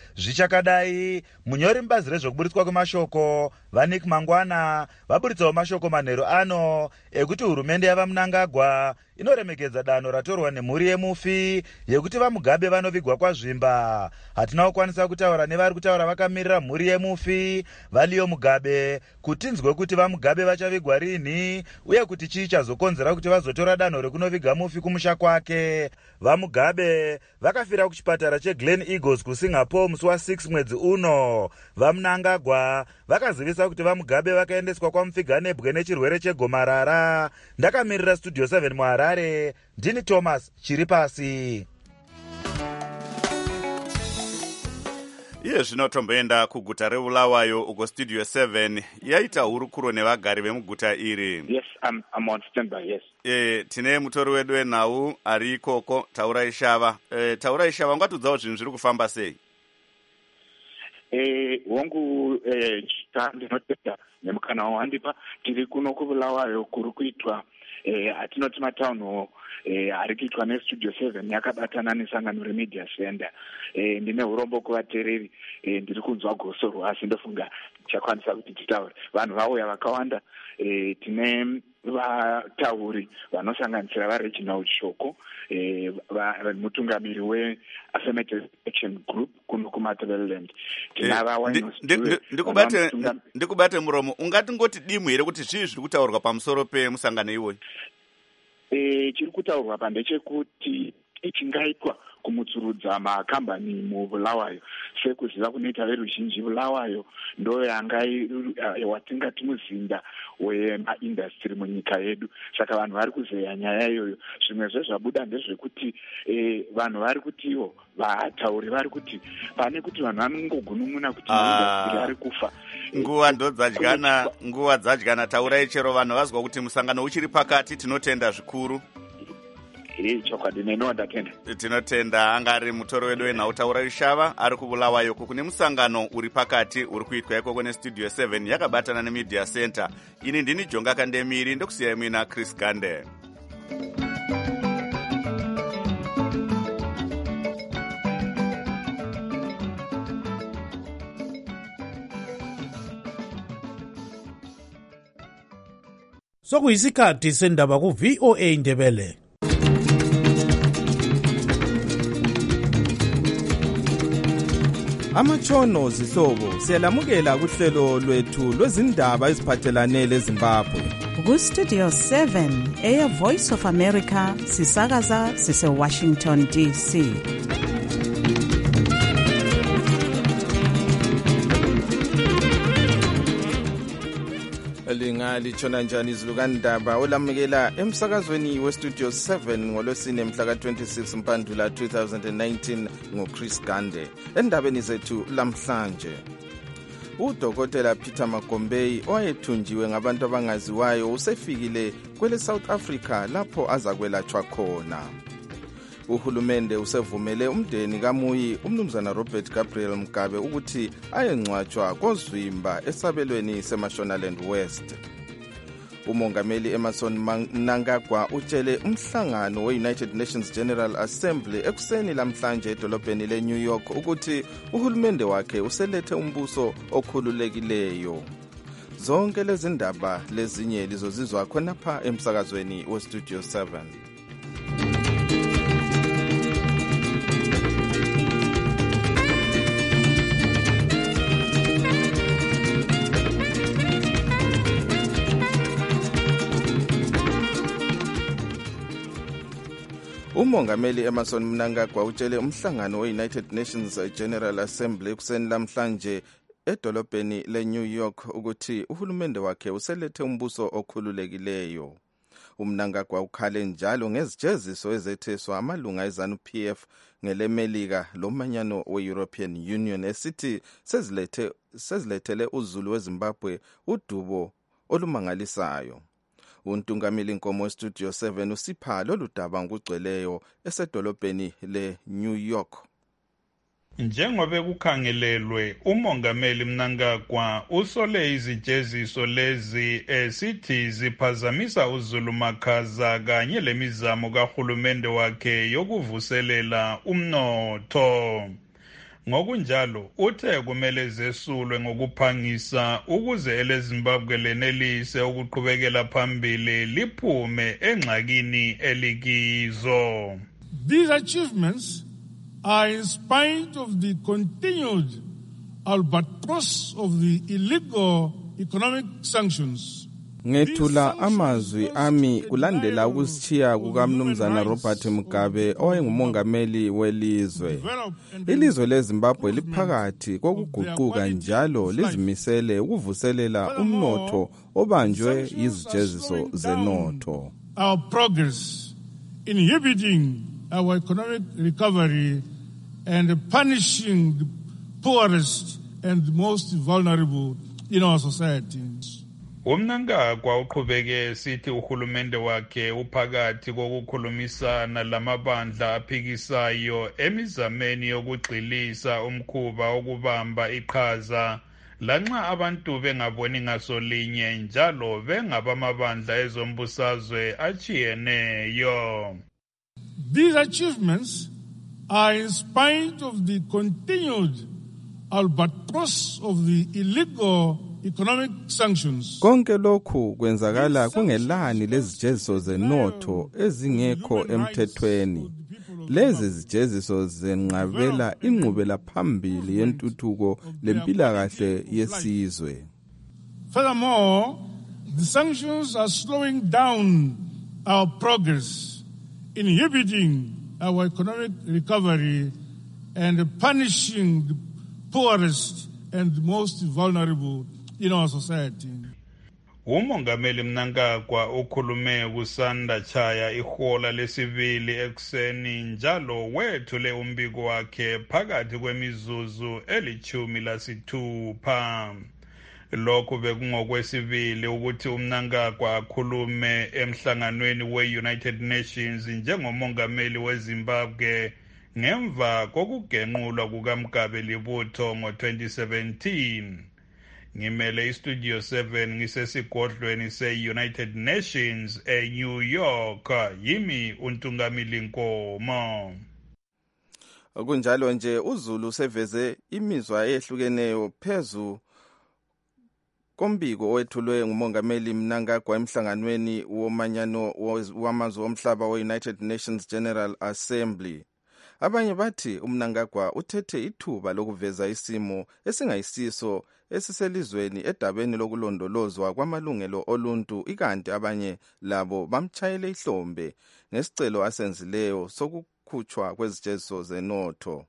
S16: Zvichakadai munyori mubazi rezvokuburitswa kwemashoko vaNick Mangwana vaburitsawo mashoko manheru ano ekuti hurumende yavaMnangagwa inoremekedza danho ratorwa nemhuri yemufi yekuti vaMugabe vanovigwa kwazvimba. Hatina kukwanisa kutaura nevari kutaura vakamirira mhuri yemufi Valio Mugabe kutinzwe kuti vaMugabe vachavigwa rini uye kuti chii chazokonzera kuti vazotora danho rekunoviga mufi kumusha kwake. VaMugabe vakafira kuchipatara cheGlen Eagles kuSingapore musi wa6 mwedzi uno. VaMnangagwa vakazivisa kuti vaMugabe vakaendeswa kwaMupfiganebwe nechirwere chegomarara. Ndakamirira Studio seven muHarare, ndini Thomas Chiripasi.
S1: Iye zvino tomboenda kuguta reBulawayo uko Studio seven yaita hurukuro nevagari vemuguta iri.
S19: Yes, I'm, I'm on standby, yes.
S1: E, tine mutori wedu wenhau ari ikoko Taurai Shava. E, Taurai Shava, ngatudzawo zvinhu zviri kufamba sei?
S19: Eh, wangu eh ndinotenda nemukana wandipa tiri kuno kuBulawayo kuri kuitwa eh atinoti matown eh ari kuitwa neStudio seven yakabatana nesangano reMedia Center. Eh ndine urombo kuvatereri eh ndiri kunzwa gosoro asi ndofunga chakwanisa kuti titaure vanhu vauya vakawanda. Eh tine vatauri vanosanganisira vaReginald Shoko eh mutungamiri weAffirmative Action Group kuno kuMatabeleland.
S1: Ndikubate ndikubate muromo ungati ngoti dimu here kuti zvii zviri kutaurwa pamusoro pemusangano iwoyo?
S19: Eh chiri kutaurwa pandechekuti ichingaitwa kumutsurudza makambani muBulawayo sekuziva kunoita veruzhinji Bulawayo ndo yanga watingati muzinda wemaindastry munyika yedu. Saka vanhu vari kuzeya nyaya iyoyo. Zvimwe zvezvabuda ndezvekuti eh, vanhu vari kutiwo vatauri vari kuti pane kuti vanhu vanongogunun'una kuti indastry ari kufa.
S1: Nguva ndo dzadyana, nguva dzadyana. Taurai chero vanhu vazwa kuti musangano uchiri pakati tinotenda zvikuru.
S19: chokwadi nenoondatenda
S1: tinotenda angari mutori wedu wenhautaura rishava ari kubulawa yoko kune musangano uri pakati uri kuitwa ikoko nestudio seven yakabatana nemedia center. Ini ndini Jonga Kandemiri ndokusiyai mwina Chris Gande.
S4: Sokuyisikhathi sendaba ku V O A Ndebele.
S20: Amatshono zihlobo siyalamukela kuhlelo lwethu lwezindaba eziphathelane leZimbabwe.
S2: Ku Studio seven Air Voice of America sisakaza sise Washington D C.
S20: Lingali chona njani izilukandaba olamukela emsakazweni we Studio seven ngolwesine mhla ka twenty-six Mpandula two thousand nineteen ngo Chris Gande. Endabeni zethu lamhlanje, uDokotela Peter Magombeyi owayethunjiwe ngabantu abangaziwayo usefikile kwele South Africa lapho azakwelatshwa khona. Uhulumende usevumele umndeni kaMuyi umnumzana Robert Gabriel Mugabe ukuthi ayengcwatshwa koZwimba esabelweni seMashonaland West. Umongameli Emmerson Mnangagwa utshele umhlangano we-United Nations General Assembly ekuseni lamhlanje edolobheni le-New York ukuthi uhulumende wakhe uselethe umbuso okhululekileyo. Zonke lezi ndaba lezinye lizozizwa khonapha emsakazweni we-Studio seven. Umongameli Emmerson Mnangagwa utshele umhlangano we-United Nations General Assembly ekuseni lamhlanje edolobheni le-New York ukuthi uhulumende wakhe uselethe umbuso okhululekileyo. Umnangagwa ukhale njalo ngezijeziso ezetheswa amalunga eZANU P F ngelemelika lomanyano we-European Union esithi sezilethe sezilethele uzulu weZimbabwe udubo olumangalisayo. Untungameli Nkomo Studio seven usipha lolu daba ngokugcweleyo esedolobheni le-New York.
S4: Njengoba kukhangelelwe, umongameli Mnangagwa usole izijeziso lezi esithi ziphazamisa uzulu makhaza kanye lemizamo kahulumende wakhe yokuvuselela umnotho. Ngokunjalo uthe kumele zesulwe ngokuphangisa ukuze eleZimbabwe lenelise ukuqhubekela phambili liphume engxakini elikizo.
S7: These achievements are in spite of the continued albatross of the illegal economic sanctions.
S20: Ngethula amazwi ami kulandela ukusitshiya kukamnumzana Robert Mugabe owayengumongameli welizwe. Ilizwe leZimbabwe liphakathi kokuguquka njalo lizimisele ukuvuselela umnotho obanjwe izijeziso zenotho.
S7: Our progress inhibiting our economic recovery and punishing the poorest and the most vulnerable in our societies.
S4: Umnangagwa uqhubeke sithi uhulumende wakhe uphakathi kokukhulumisana lamabandla aphikisayo emizameni yokugxilisa umkhuba okubamba iqhaza lanxa abantu bengaboni ngasolinye njalo bengabamabandla ezombusazwe achiyeneyo.
S7: These achievements are in spite of the continued albatross of the illegal economic sanctions.
S20: Konke lokhu kwenzakala kungelani lezijeziso zenotho ezingekho emthethweni. Lezi zijeziso zenqabela inqubela phambili yentuthuko lempilakahle yesizwe.
S7: Furthermore, the sanctions are slowing down our progress, inhibiting our economic recovery and punishing the poorest and the most vulnerable in our society.
S4: Umongameli Mnangagwa ukhulume kusanda chaya ihola lesibili ekuseni njalo wethule umbiko wakhe phakathi kwemizuzu elichumi lasithupha. lokhu bekungokwesibili ukuthi uMnangagwa akhulume emhlanganweni we-United Nations njengomongameli weZimbabwe ngemva kokugenqulwa kukaMgabe Libutho ngo-twenty seventeen. Ngimele iStudio seven ngisesigodlweni se-United Nations eNew York. Yimi uNtungamili Nkomo.
S20: Kunjalo nje uZulu seveze imizwa ehlukeneyo phezu kombiko owethulwe ngumongameli Mnangagwa emhlanganweni womanyano wamazwe omhlaba we-United Nations General Assembly. Abanye bathi uMnangagwa uthethe ithuba lokuveza isimo esingayisiso esiselizweni edabeni lokulondolozwa kwamalungelo oluntu, ikanti abanye labo bamchayele ihlombe ngesicelo asenzileyo sokukhutshwa kwezijeziso zenotho.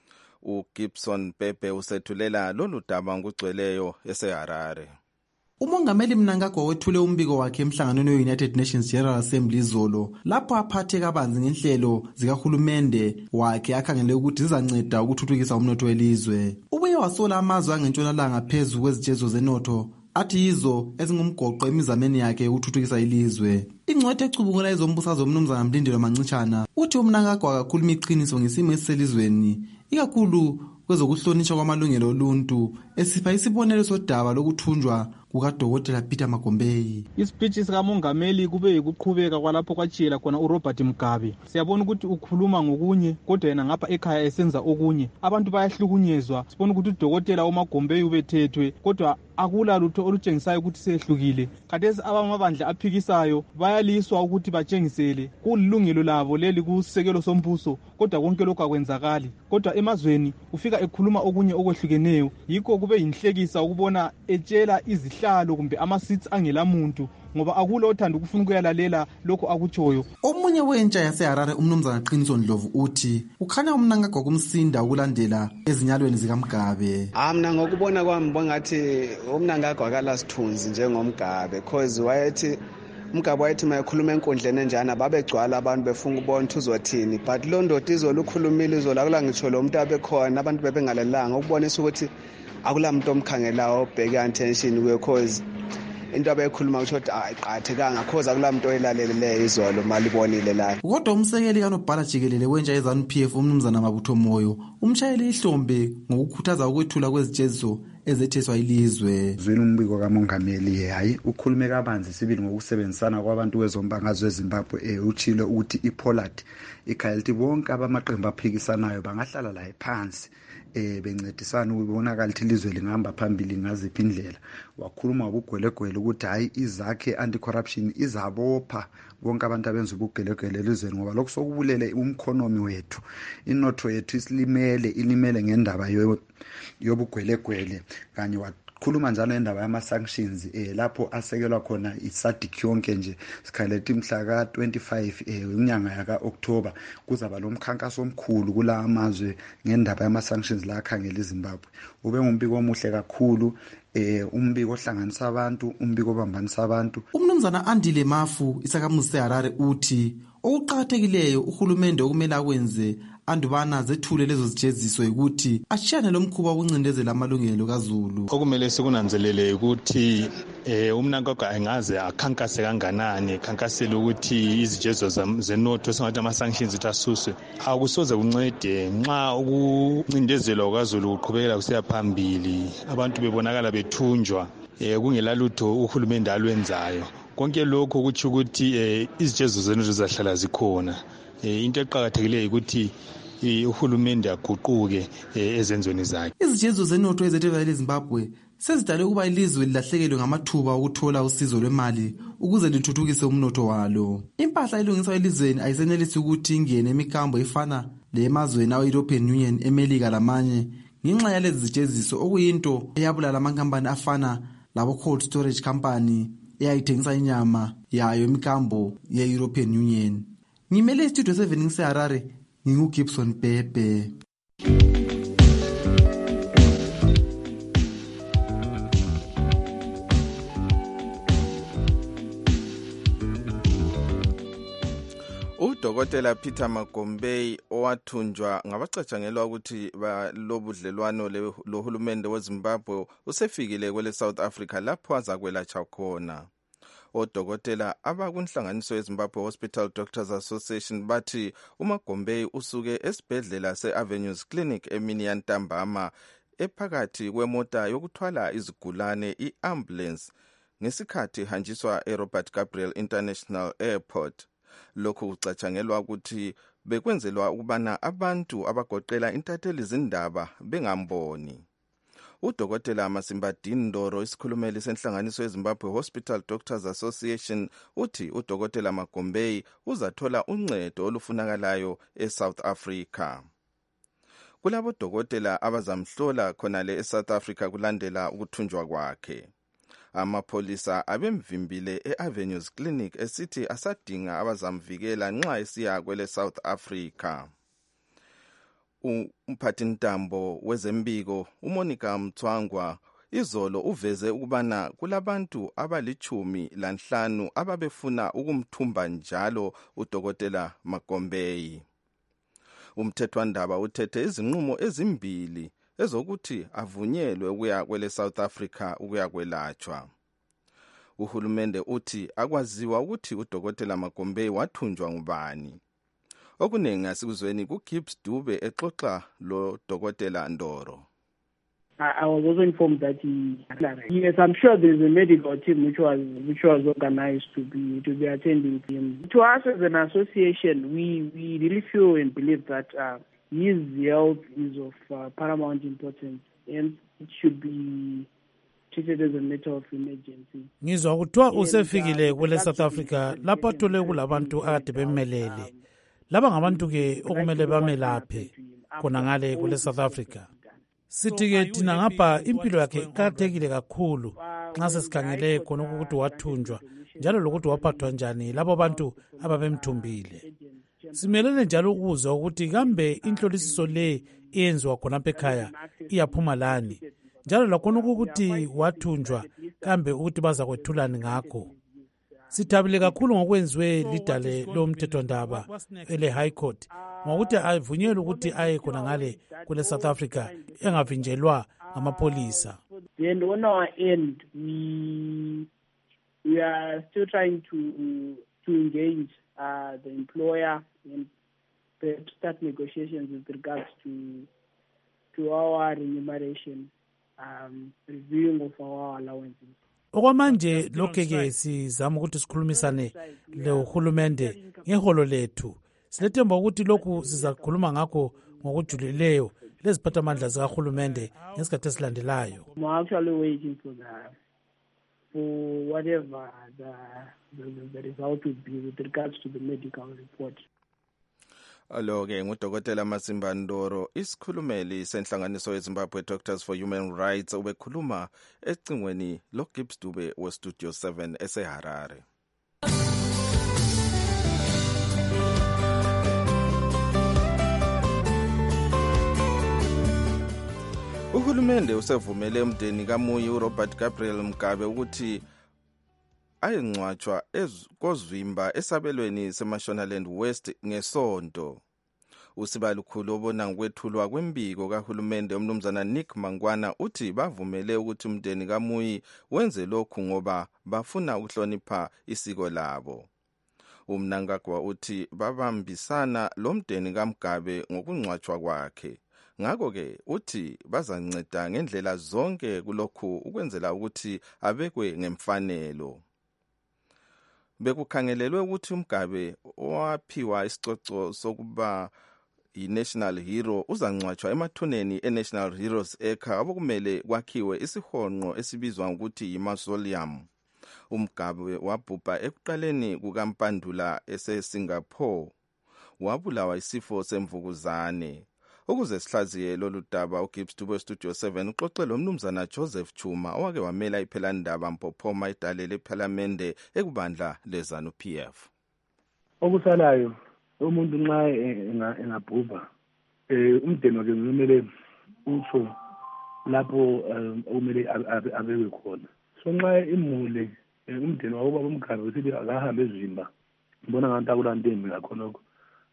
S20: uGibson Pepe usethulela lolu daba ngugcweleyo eseHarare.
S21: Umongameli Mnangagwa wethule umbiko wakhe emhlanganweni we-United Nations General Assembly izolo, lapho aphathe kabanzi ngenhlelo zikahulumende wakhe akhangele ukuthi zizanceda ukuthuthukisa umnotho welizwe. Ubuye wasola amazwe angentshonalanga phezu kwezijeziso zenotho athi yizo ezingumgoqo emizameni yakhe ukuthuthukisa ilizwe. Ingcwethe ecubungula ezombusazwe uMnumzana Mlindelo Mancitshana uthi uMnangagwa akakhuluma iqiniso ngesimo esiselizweni, ikakhulu kwezokuhlonishwa kwamalungelo oluntu, esipha isibonelo sodaba lokuthunjwa kukaDokotela Peter Magombeyi.
S22: Ispeech sikamongameli kube yikuqhubeka kwalapho kwachiyela khona uRobert Mugabe. Siyabona ukuthi ukhuluma ngokunye kodwa yena ngapha ekhaya esenza okunye. Abantu bayahlukunyezwa. Sibona ukuthi uDokotela uMagombeyi ubethethwe kodwa akula lutho olutshengisayo ukuthi sehlukile. Khathesi abamabandla aphikisayo bayaliswa ukuthi batshengisele kulilungelo labo leli kusekelo sombuso, kodwa konke lokho akwenzakali. Kodwa emazweni ufika ekhuluma okunye okwehlukeneyo. Yikho kube yinhlekisa ukubona etshela izihlalo kumbe ama-seats angela muntu, ngoba akulo othanda ukufuna ukuyalalela lokho akutshoyo.
S21: Omunye wentsha yaseHarare uMnumzana Qiniso Ndlovu uthi ukhanya uMnangagwa kumsinda ukulandela ezinyalweni zikaMgabe.
S23: Ah, mina ngokubona kwami bongathi uMnangagwa akalasithunzi njengomgabe, because wayethi Mugabe wayethi mayekhuluma enkundleni enjana babegcwala abantu befuna ukubona ukuthi uzothini, but lo ndoda izolo ukhulumile izolo akula ngitsho lo muntu abekhona abantu bebengalalanga ukubonisa ukuthi akula muntu omkhangelayo obheke attention kuye, cause into abekhuluma ukuthi ukuthi ayiqhathekanga cause akula muntu oyilaleleyo izolo malibonile la.
S21: Kodwa umsekeli kaNobhala Jikelele wentsha yeZanu P F uMnumzana Mabutho Moyo umshayele ihlombe ngokukhuthaza ukwethula kwezijeziso ezetheswa ilizwe.
S24: Zwini umbiko kamongameli hayi ukhulume kabanzi sibili ngokusebenzisana kwabantu kwezombangazwe eZimbabwe eh uchile ukuthi iPollard ikhaliti bonke abamaqembu aphikisanayo bangahlala la ephansi eh bencedisana ukubonakala ukuthi ilizwe lingahamba phambili ngaziphi indlela. Wakhuluma ngokugwelegwele ukuthi hayi izakhe anti corruption izabopha bonke abantu abenza ubugelegelele elizweni ngoba lokho sokubulele umkhonomi wethu, inotho yethu isilimele ilimele ngendaba yobugwelegwele kanye wakhuluma njalo ngendaba yama sanctions eh lapho asekelwa khona iSADC yonke nje sikhalethe imhla ka twenty-five eh unyanga yaka October kuzaba lo mkhankaso omkhulu kula amazwe ngendaba yama sanctions la akhangela eZimbabwe. Ube ngumbiko omuhle kakhulu eh umbiko ohlanganisa abantu, umbiko obambanisa abantu.
S21: Umnumzana Andile Mafu isakamuzi seHarare uthi okuqhakathekileyo uhulumende okumele akwenze andubana zethule lezo zijeziso ukuthi ashiyane lo mkhuba wokuncindezela amalungelo kaZulu.
S22: Okumele sikunanzelele ukuthi eh uMnangagwa engaze akhankase kanganani, khankasela ukuthi izijeziso zenotho sengathi ama sanctions itasuswe. Akusoze kuncede nxa ukucindezelwa kwaZulu uqhubekela kusiya phambili, abantu bebonakala bethunjwa eh kungela lutho uhulumende alwenzayo. Konke lokho kuthi ukuthi eh izijeziso zenotho zahlala zikhona. Eh into eqhakathekileyo ukuthi uhulumende aguquke ezenzweni zakhe.
S21: Izijeziso zenotho ezetheswa eZimbabwe sezidale ukuba ilizwe lilahlekelwe ngamathuba okuthola usizo lwemali ukuze lithuthukise umnotho walo. Impahla elungiswa elizweni ayisenelisi ukuthi ingene emikambo efana lemazweni awe-European Union, eMelika lamanye ngenxa yalezi zijeziso, okuyinto eyabulala amankampani afana labo Cold Storage Company eyayithengisa inyama yayo emikambo ye-European Union. Ngimele iStudio seven ngiseHarare, nginguGibson Pepe.
S20: udokotela Peter Magombei owathunjwa ngabacatshangelwa ukuthi balobudlelwano lohulumende weZimbabwe usefikile kwele South Africa lapho azakwelatsha khona. Odokotela abakunhlanganiso yeZimbabwe Hospital Doctors Association bathi uMagombei usuke esibhedlela se-Avenues Clinic emini yantambama ephakathi kwemota yokuthwala izigulane i-ambulance ngesikhathi hanjiswa eRobert Gabriel International Airport. Lokhu kucatshangelwa ukuthi bekwenzelwa ukubana abantu abagoqela intatheli zindaba bengamboni. Udokotela Masimbadini Ndoro, isikhulumeli senhlanganiso yeZimbabwe Hospital Doctors Association, uthi udokotela Magombei uzathola uncedo olufunakalayo eSouth Africa. Kulabo dokotela abazamhlola khonale eSouth Africa kulandela ukuthunjwa kwakhe. Amapholisa abemvimbile e-Avenues Clinic esithi asadinga abazamvikela nxa esiya kwele South Africa. Umphathintambo wezembiko uMonica Mthwangwa izolo uveze ukubana kulabantu abalichumi lanhlanu ababefuna ukumthumba njalo udokotela Magombei. Umthethwandaba uthethe izinqumo ezimbili ezokuthi avunyelwe ukuya kwele South Africa ukuya kwelatshwa. Uhulumende uthi akwaziwa ukuthi udokotela Magombei wathunjwa ngubani. Okuningi asikuzweni kuGibbs Dube exoxa lo dokotela Ndoro.
S3: I was also informed that he, yes, I'm sure there's a medical team which was which was organized to be to be attending him. To us as an association, we, we really feel and believe that uh, his health is of uh, paramount importance and it should be treated as a matter of emergency.
S4: Ngizwa kuthiwa usefikile kwele South Africa lapho athole kulabantu akade bemelele. Laba ngabantu ke okumele bamelaphe khona ngale kwele South Africa. Sithi-ke thina ngapha impilo yakhe iqakathekile kakhulu nxa sesikhangele khona ukuthi wathunjwa njalo lokuthi waphathwa njani labo bantu ababemthumbile. Simelele njalo ukuzwa ukuthi kambe inhlolisiso le eyenziwa khonapha ekhaya iyaphuma lani njalo lakhona ukuthi wathunjwa kambe ukuthi baza kwethulani ngakho. Sithabile kakhulu ngokwenziwe lidale lomthethwandaba ele High Court ngokuthi avunyelwe ukuthi aye khona ngale kule South Africa engavinjelwa ngamapolisa.
S3: And on our end, we we are still trying to to engage uh, the employer and start negotiations with regards to to our remuneration, um, reviewing of our allowances.
S4: Okwamanje lokeke sizama ukuthi sikhulumisane lehulumende ngeholo lethu. Silethemba ukuthi lokhu sizakhuluma ngakho ngokujulileyo leziphathamandla zikahulumende ngesikhathi esilandelayo.
S3: I'm actually waiting for the for whatever the, the the result would be with regards to the medical report.
S20: Aloke ngudokotela Masimba Ndoro, isikhulumeli senhlanganiso yeZimbabwe Doctors for Human Rights, ubekhuluma ecingweni lo Gibbs Dube we Studio seven eseHarare. Uhulumende usevumele umndeni kaMuyi uRobert Gabriel Mugabe ukuthi ayengcwatshwa ekozwimba esabelweni seMashonaland West ngesonto. Usibalukhulu obona ngokwethulwa kwembiko kahulumende umnumzana Nick Mangwana uthi bavumele ukuthi umndeni kaMuyi wenze lokhu ngoba bafuna ukuhlonipha isiko labo. Umnangagwa uthi babambisana lo mndeni kaMgabe ngokungcwatshwa kwakhe. Ngakho ke uthi bazanceda ngendlela zonke kulokhu ukwenzela ukuthi abekwe ngemfanelo. Bekukhangelelwe ukuthi uMgabe owaphiwa isicoco sokuba i-National Hero uzangcwatshwa emathuneni e-National Heroes Acre abokumele kwakhiwe isihonqo esibizwa ngokuthi yi-mausoleum. uMgabe wabhubha ekuqaleni kukaMpandula ese-Singapore. Wabulawa isifo semvukuzane. Ukuze sihlaziye lolu daba uGibbs Dube Studio seven uxoxe lo mnumzana Joseph Chuma owake wamela iphelandaba Mpophoma idale lephalamende ekubandla leZANU P F.
S15: Okusalayo umuntu nxa engabhubha eh umndeni wakhe kumele usho lapho umele abekwe khona. So nxa imule umndeni wabo uMgabe usithi akahambe ezimba. Ngibona ngathi akulantembi ngakho lokho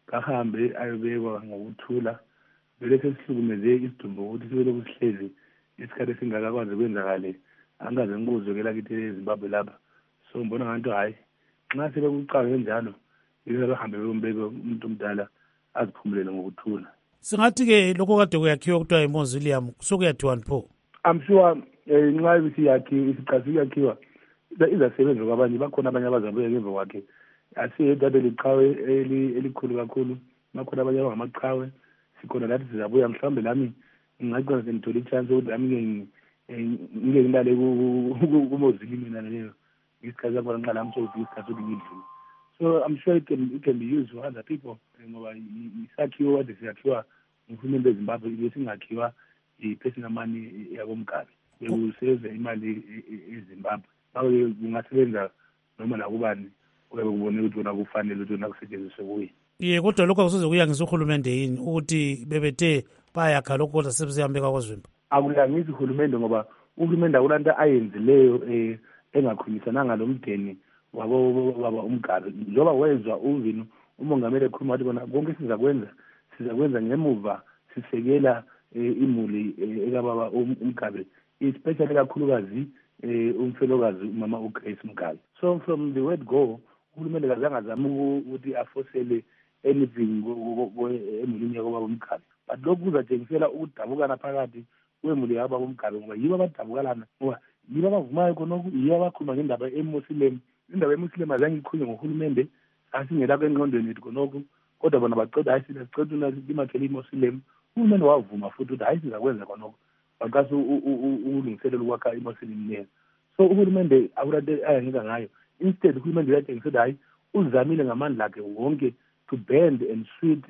S15: kahambe ayobekwa ngokuthula vele sesihlukumeze isidumbu ukuthi sibe lokhu sihlezi isikhathi esingakakwazi kwenzakale angaze ngikuzwe ke lakithi eZimbabwe lapha so ngibona ngathi hayi nxa sebekucabe njalo yilo bahambe beyombeka umuntu omdala aziphumulele ngokuthula.
S4: Singathi-ke lokho kade kuyakhiwa kuthiwa i-mausoleum sokuyathiwani pho? I'm
S15: sure nxa ukuthi yakhiwa isiqasi yakhiwa izasebenza kwabanye bakhona abanye abazabuya ngemva kwakhe asiyedade liqhawe elikhulu kakhulu bakhona abanye abangamaqhawe sikhona lathi sizabuya mhlawumbe lami ngingaqala sengithola ichance ukuthi lami ngike ngilale kumausoleum mina leyo isikhathi sakho nxa lami sokufika isikhathi sokungidlula. So I'm sure it can, it can be used for other people. Ngoba isakhiwo kade siyakhiwa ngurhulumente weZimbabwe besingakhiwa i-personal money yakomkabi bekuseve imali eZimbabwe nawe kungasebenza noma nakubani oyabe kubone ukuthi wona kufanele ukuthi wona kusetshenziswe kuye. Ye
S4: kodwa lokho akusoze kuyangisa uhulumende yini ukuthi bebethe bayakha lokho kodwa sebesihambeka kwazwimba? Akulangisi uhulumende ngoba uhulumende akulanto ayenzileyo um engakhulumisananga lomndeni wabo baba umgabe njengoba wezwa uvini umongameli ekhuluma wathi bona konke sizakwenza sizakwenza ngemuva sisekela imuli ekababa umgabe especially kakhulukazi umfelokazi umama uGrace Mgabe. So from the word go uhulumende kazange azame ukuthi afosele anything emulini yakobaba umgabe but lokhu kuzatshengisela ukudabukana phakathi kwemuli yakababa umgabe ngoba yibo abadabukalana ngoba yibo abavumayo khonokho yibo abakhuluma ngendaba emuslim indaba emuslim azange ikhulunywe ngohulumende asingela kwengqondweni yethu khonokho kodwa bona baqeda hayi siceda imakhele imuslim uhulumende wavuma futhi ukuthi hayi sizakwenza khonokho baqasa ukulungiselela ukwakha imuslim leyo. So uhulumende akulanto ayangeka ngayo instead uhulumende uyatshengisela hayi uzamile ngamandla akhe wonke to bend and sweet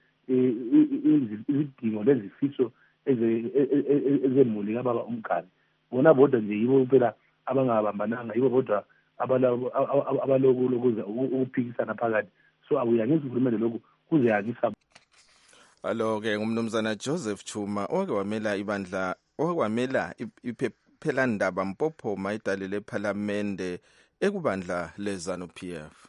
S4: izidingo lezifiso ezemuli kababa umgabe bona bodwa nje yibo phela abangabambananga yibo bodwa abaloku lokuza ukuphikisana phakathi so akuyangisa uhulumende lokhu kuzeyangisa.
S20: Alo-ke ngumnumzana Joseph Chuma owake wamela ibandla owake wamela iphephandaba Mpopho mayidale lephalamende ekubandla leZANU P F.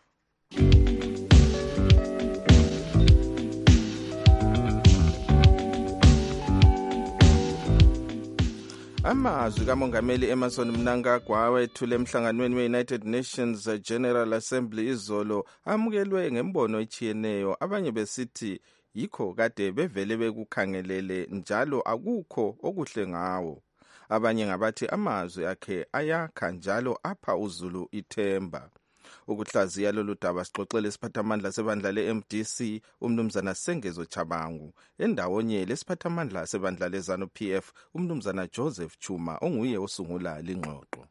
S20: Amazwi kamongameli Emmerson Mnangagwa wethule emhlanganweni we-United Nations General Assembly izolo amukelwe ngembono etshiyeneyo abanye besithi yikho kade bevele bekukhangelele njalo akukho okuhle ngawo. Abanye ngabathi amazwi akhe ayakha njalo apha uzulu ithemba. Ukuhlaziya lolu daba sixoxele isiphathamandla sebandla le-M D C umnumzana Sengezo Chabangu endawonye lesiphathamandla sebandla leZANU P F umnumzana Joseph Chuma onguye osungula lingxoxo.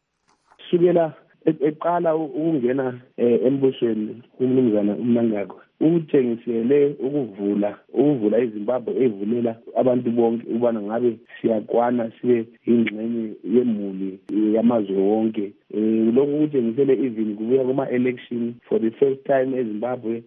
S15: Sukela eqala ukungena embusweni umnumzana uMnangagwa uthengisele ukuvula ukuvula iZimbabwe evulela abantu bonke ubana ngabe siyakwana sibe ingxenye yemuli yamazwe wonke. Lokhu kutshengisele even kubuya kuma election for the first time eZimbabwe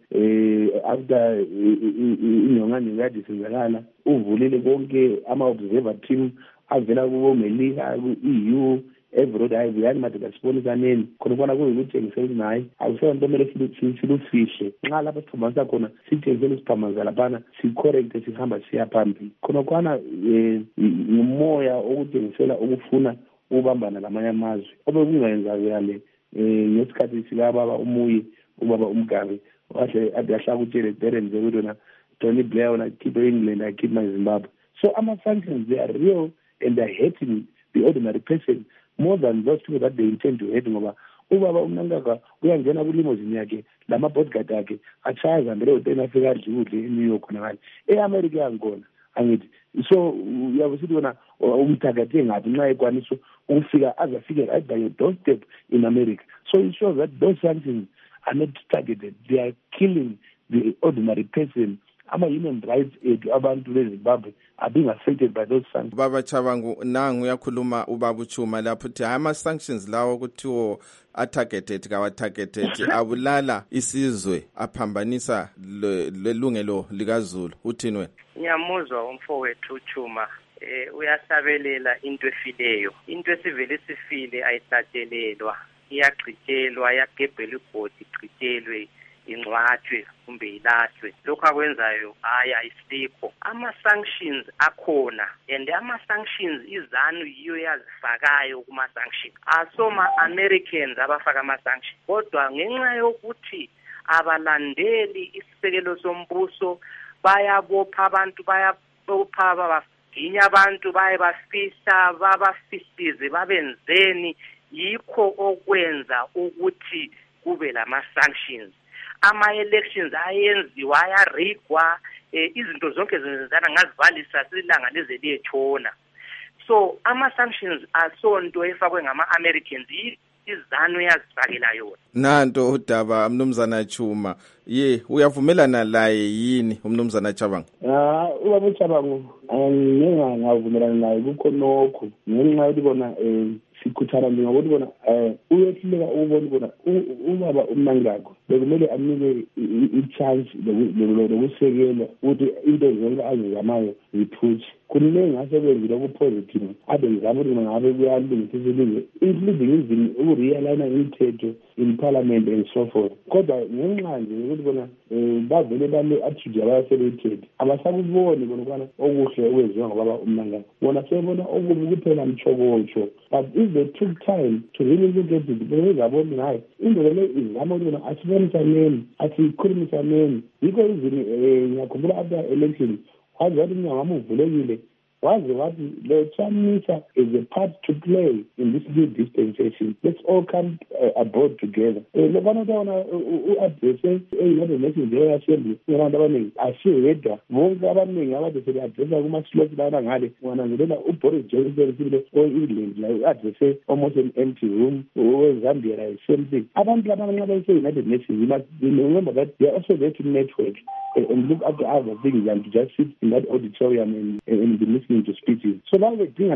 S15: after inyongane kade senzakala uvulile konke ama observer team avela kubo Melika ku-E U everyday ayivuyani madela sibonisaneni khona kwana kuyikutshengisela ukuthi naye akusona nto kumele silufishe nxa lapha siphambanisa khona sitshengisele siphambanisa laphana sicorrecte sihamba siya phambili khona kwana ngumoya okutshengisela ukufuna ukubambana lamanye amazwe obekungayenzakale ngesikhathi sikababa umuyi ubaba umgabe wahle ade ahlaka utshele Darren nje ukuthi wena Tony Blair wena keep England I keep my Zimbabwe. So ama-sanctions they are real and they are hurting the ordinary person more than those people that they intend to hate ngoba ubaba uMnangagwa uyangena kulimozini yakhe lama bodyguard akhe achaya zambele utena afika adle udle eNew York khona ngale eAmerica yakhona angithi so uyabisithi wona umthakathe ngathi nxa ekwaniswa ukufika azafike right by your doorstep in America. So it shows that those sanctions are not targeted, they are killing the ordinary person. Ama-human rights ethu abantu beZimbabwe are being affected by those sanctions.
S20: Baba Chabangu nangu uyakhuluma ubaba Chuma lapho uthi ama-sanctions lawo kuthiwo a-targeted kawa-targeted abulala isizwe aphambanisa lelungelo likaZulu. Uthini wena?
S5: Ngiyamuzwa umfowethu Chuma eh uyasabelela into efileyo. Into esivele sifile ayithathelelwa, iyagcitshelwa, yagebhela igodi, igcitshelwe ingcwatshwe kumbe ilahlwe. Lokho akwenzayo hhayi ayisikho. Ama-sanctions akhona, and ama-sanctions izanu yiyo yazifakayo kuma-sanctions. Asoma-Americans abafaka ama-sanctions. Kodwa ngenxa yokuthi abalandeli isisekelo sombuso, bayabopha abantu, bayabopha babaginya abantu, baye bafihla, babafihlize, babenzeni. Yikho okwenza ukuthi kube lama-sanctions. Ama-elections ayenziwa, ayarigwa, eh, izinto zonke zenzana ngazivalisa silanga leze liyetshona. So ama-sanctions asonto efakwe ngama-Americans, izanu yazifakela yona.
S20: Nanto udaba Mnumzana Chuma, ye uyavumelana laye yini uMnumzana Chabangu?
S15: Ah, ubaba Chabangu angeke ngavumelana naye kukho nokho ngenxa yokuthi bona eh sikhuthana ngokuthi bona eh uyehluleka ukubona bona ubaba uMnangagwa bekumele amike i-chance lokusekela ukuthi into zonke azizamayo ziphutshe. Kuningi asekwenzile okupositive abe ngizama ukuthi ngabe kuyalungisa isilizwe, including even ukurealigna imithetho in parliament and so forth. Kodwa ngenxa nje yokuthi bona bavele bale attitude abasebethethi abasakuboni bona ukwana okuhle okwenziwa ngobaba uMnangagwa. Bona sebona okubi kuphela mchokotsho, but if they took time to really look at it, bezabona ngayo into le izama ukuthi asibonisaneni, asikhulumisaneni. Yikho izini ngiyakhumbula after election wazi wathi mnyama uvulekile, wazi wathi le Chamisa is a part to play in this new dispensation. Let's all come uh, aboard together. Lokana tona u-addresse e-United Nations General Assembly abantu abaningi asiyedwa, bonke abaningi abade sebe-addressa kuma-slots lana ngale wananzelela uBoris Johnson sibile o-England la u-addresse almost an empty room, we-Zambia la same thing. Abantu laba nxa bese-United Nations, you must remember that they are also there to network and look after other things than to just sit in that auditorium and, and be listening to speeches. So now we're doing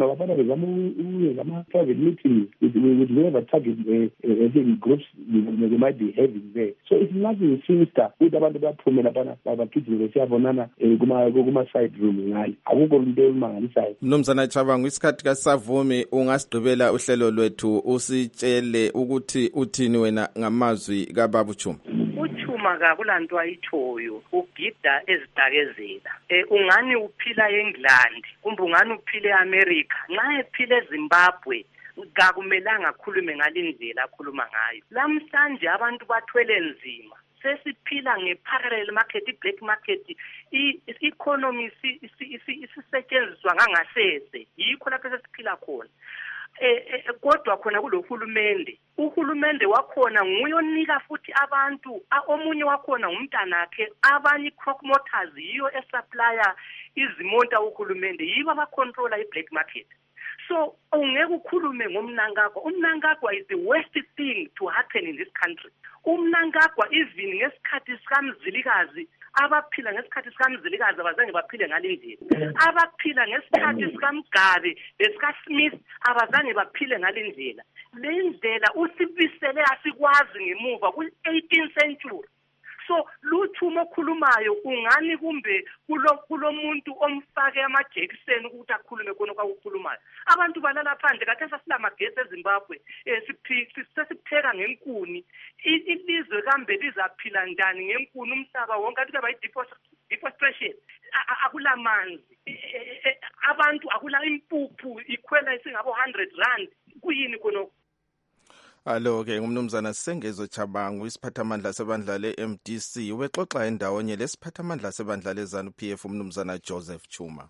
S15: our private meetings with, with whoever target uh, uh, groups they might be having there. So it's nothing sinister with abantu baphumela bana babakhithi besiyabonana kuma side room ngale. Akukho into emangalisayo.
S20: Mnumzana Chabangu, isikhathi kasavumi ungasigqibela uhlelo lwethu usitshele ukuthi uthini wena ngamazwi kaBaba Chuma.
S5: Uchuma kakulanto ayithoyo ugida ezidakezela. Eh ungani uphila eEngland kumbe ungani uphile eAmerica, nxa ephile eZimbabwe kakumelanga akhulume ngalindlela akhuluma ngayo. Lamhlanje abantu bathwele nzima, sesiphila ngeparallel market, i-black market, i-economy isisetshenziswa ngangasese. Yikho lapho sesiphila khona. Eh kodwa khona kulohulumende, uhulumende wakhona nguye onika futhi abantu, omunye wakhona umntanakhe, abanye crock motors yiyo esupplier izimota uhulumende, yibo abacontrola i-black market. So ungeke ukhulume ngomNangagwa. UMnangagwa is the worst thing to happen in this country. UMnangagwa even ngesikhathi sikaMzilikazi, abaphila ngesikhathi sikaMzilikazi abazange baphile ngalendlela. Abaphila ngesikhathi sikaMgabe lesikaSmith abazange baphile ngalendlela. Le ndlela usibisele asikwazi ngemuva ku-eighteenth century. So luthuma okhulumayo ungani kumbe kulo kulomuntu omfake amajekiseni ukuthi akhulume khona kwakukhulumayo. Abantu balala phandle kade sasilamagetsi eZimbabwe, eh sisipheka ngenkuni. Ilizwe kambe lizaphila njani ngenkuni umhlaba wonke athi bayi deforestation, akula manzi, abantu akula impuphu ikhwela isingabo one hundred rand. Kuyini khona?
S20: Alo ke ngumnumzana Sengezo Chabangu, isiphathamandla sebandla le-M D C, ubexoxa endawonye lesiphathamandla sebandla leZANU P F umnumzana Joseph Chuma.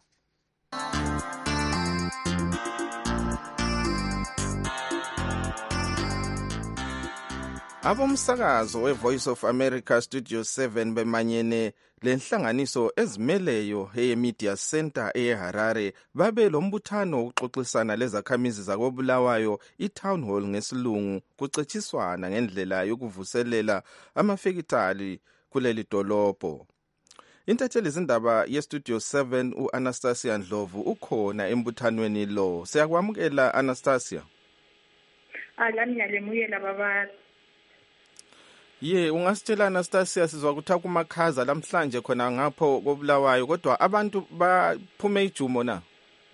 S20: Abomsakazo we-Voice of America Studio seven bemanyene lenhlanganiso ezimeleyo eyeMedia Center eHarare babe lombuthano uxoxisana lezakhamizi zakobulawayo iTown Hall ngesilungu kucetshiswana ngendlela yokuvuselela amafekitali kuleli dolobho. Intatheli zindaba ye-Studio seven u-Anastasia Ndlovu ukhona embuthanweni lo. Siyakwamukela Anastasia.
S6: Alamnyalembuyela baba.
S20: Ye, ungasitshela Anastasia, sizwa ukuthi akumakhaza lamhlanje khona ngapho kobulawayo, kodwa abantu baphume ijumo na?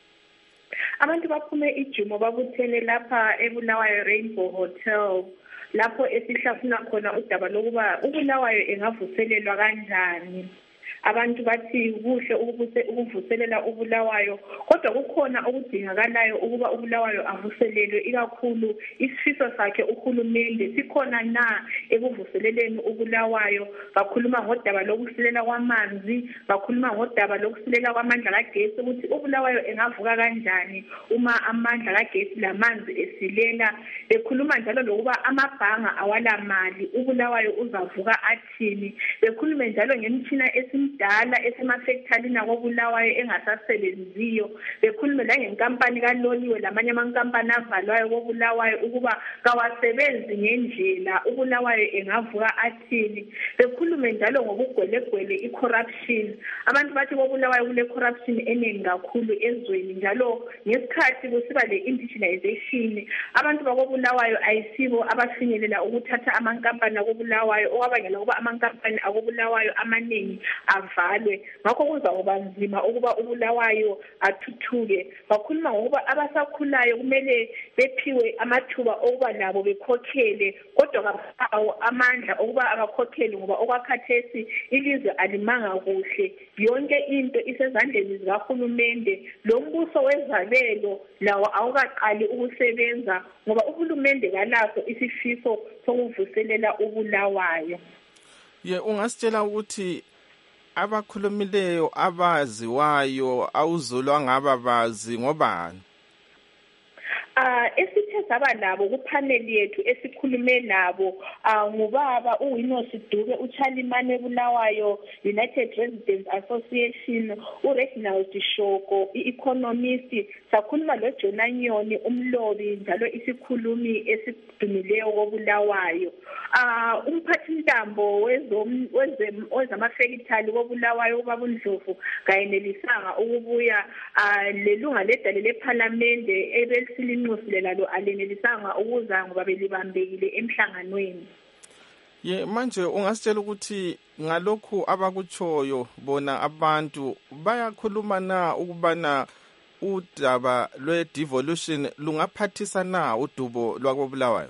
S6: Abantu baphume ijumo babuthene lapha eBulawayo Rainbow Hotel lapho esihlafuna khona udaba lokuba uBulawayo engavuselelwa kanjani. Abantu bathi kuhle ukuvuselela uBulawayo, kodwa kukhona okudingakalayo ukuba uBulawayo avuselelwe, ikakhulu isifiso sakhe uhulumende sikhona na ekuvuseleleni uBulawayo. Bakhuluma ngodaba lokusilela kwamanzi, bakhuluma ngodaba lokusilela kwamandla kagesi, ukuthi uBulawayo engavuka kanjani uma amandla kagesi lamanzi esilela. Bekhuluma njalo lokuba amabhanga awala mali, uBulawayo uzavuka athini. Bekhulume njalo ngemtshina esim dala esemafactory nakoBulawayo engasasebenziyo. Bekhulume la ngenkampani kaloliwe lamanye amankampani avalwayo koBulawayo ukuba kawasebenzi ngendlela, uBulawayo engavuka athini. Bekhulume njalo ngokugwelegwele icorruption. Abantu bathi koBulawayo kule corruption eningi kakhulu ezweni, njalo ngesikhathi kusiba le indigenization abantu bakoBulawayo ayisibo abafinyelela ukuthatha amankampani akoBulawayo, okwabangela ukuba amankampani akoBulawayo amaningi avalwe. Ngakho kuzakuba nzima ukuba uBulawayo athuthuke. Bakhuluma ngokuba abasakhulayo kumele bephiwe amathuba okuba labo bekhokhele, kodwa kabawo amandla okuba abakhokhele ngoba okwakhathesi ilizwe alimanga kuhle. Yonke into isezandleni zikahulumende. Lo mbuso wezabelo lawo awukaqali ukusebenza ngoba uhulumende kalaso isifiso sokuvuselela uBulawayo.
S20: Ye ungasitshela ukuthi abakhulumileyo abaziwayo awuzolwa ngaba bazi ngobani?
S6: Ah esithe saba labo kupaneli yethu esikhulume nabo ngubaba uWinos Dube, uCharlimane Bulawayo United Residents Association, uReginald Shoko i-economist, sakhuluma loJona Nyoni umlobi njalo isikhulumi esidumileyo koBulawayo. Ah umphathintambo wezamafekithali koBulawayo ubaba uNdlovu kayenelisanga ukubuya lelunga ledale leParliament ebelisili inqusile lalo alenеlisanga ukuza ngoba belibambekile emhlanganweni.
S20: Ye manje ungasitshela ukuthi ngalokhu abakuchoyo bona abantu bayakhuluma na ukubana udaba lwe-devolution lungaphathisa na udubo lwakoBulawayo?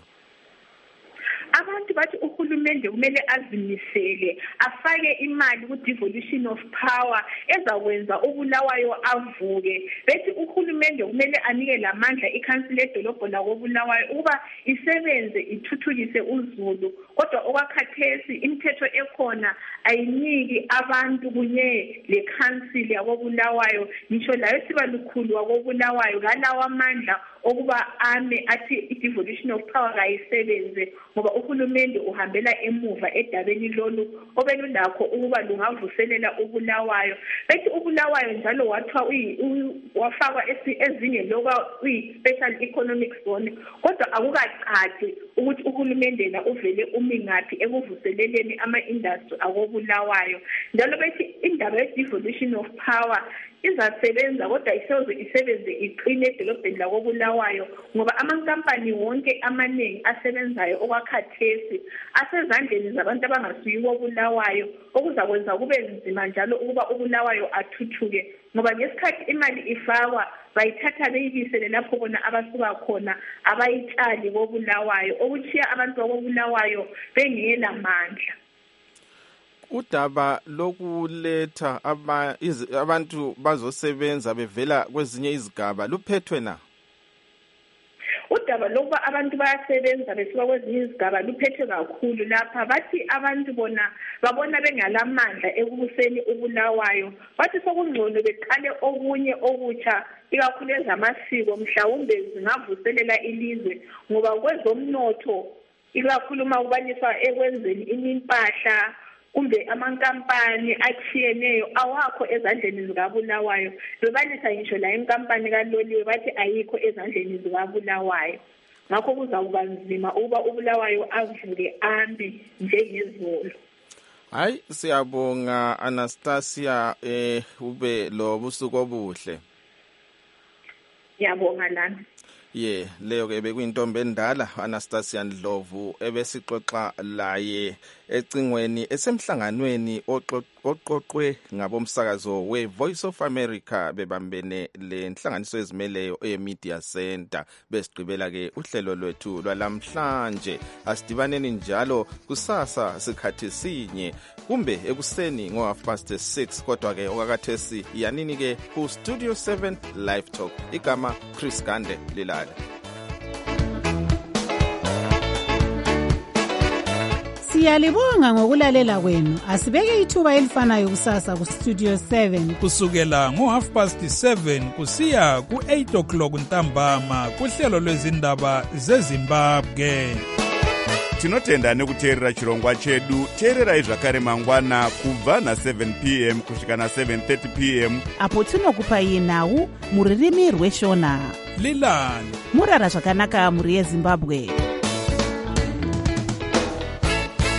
S6: Abantu bathi uhulumende kumele azimisele afake imali ku-devolution of power ezakwenza uBulawayo avuke. Bethi uhulumende kumele anike lamandla ikhansila edolobho lakoBulawayo ukuba isebenze ithuthukise uZulu, kodwa okwakhathesi imithetho ekhona ayiniki abantu kunye le council yakoBulawayo, ngisho layo siba lukhulu wakoBulawayo ngalawa amandla okuba ame athi i-devolution of power kayisebenze ngoba uhulumende uhambela emuva edabeni lolu obelulakho ukuba lungavuselela uBulawayo. Bethi uBulawayo njalo wathwa wafakwa ezinye lokuba uyi-special economic zone, kodwa akukacaci ukuthi uhulumende la uvele umi ngaphi ekuvuseleleni ama-industry akoBulawayo. Njalo bethi indaba ye-devolution of power izasebenza kodwa isoze isebenze iqine edolobheni lakoBulawayo ngoba amankampani wonke amaningi asebenzayo okwakhathesi asezandleni zabantu abangasuyi koBulawayo, okuzakwenza kube nzima njalo ukuba uBulawayo athuthuke ngoba ngesikhathi imali ifakwa bayithatha beyibisele lapho bona abasuka khona abayitshali koBulawayo, okuchiya abantu bakoBulawayo bengela mandla.
S20: Udaba lokuletha aba iz, abantu bazosebenza bevela kwezinye izigaba luphethwe na?
S6: Udaba lokuba abantu bayasebenza besuka kwezinye izigaba luphethwe kakhulu lapha. Bathi abantu bona babona bengalamandla ekubuseni uBulawayo, bathi sokungcono beqale okunye okutsha ikakhulu ezamasiko mhlawumbe zingavuselela ilizwe ngoba kwezomnotho ikakhulu uma kubaniswa ekwenzeni imimpahla kumbe amankampani achiyeneyo awakho ezandleni zikaBulawayo. Bebalisa ngisho la inkampani kaloliwe bathi ayikho ezandleni zikaBulawayo. Ngakho kuzakuba nzima uba uBulawayo avuke ambi njengezolo.
S20: Hayi siyabonga Anastasia eh ube lo busuku obuhle.
S6: Ngiyabonga lana.
S20: ye leyo ke bekuyintombi endala Anastasia Ndlovu ebesixoxa laye ecingweni esemhlanganweni oqoqwe ngabomsakazo we Voice of America bebambene le nhlanganiso ezimeleyo eMedia Center. Besigqibela ke uhlelo lwethu lwalamhlanje. Asidibaneni njalo kusasa sikhathi sinye kumbe ekuseni ngo half past six, kodwa ke okakathesi yanini ke ku Studio seven Live Talk. Igama Chris Gande lilala.
S9: Siyalibonga ngokulalela kwenu. Asibeke ithuba elifanayo kusasa ku Studio seven
S10: kusukela ngo half past seven kusiya ku eight o'clock ntambama kuhlelo lwezindaba zeZimbabwe.
S1: Tinotenda nekuteerera chirongwa chedu. Teererai zvakare mangwana kubva na seven p m kusvika na seven thirty p m
S2: apo tinokupai nhau muririmi rweshona.
S10: Lilani
S2: murara zvakanaka muri yeZimbabwe.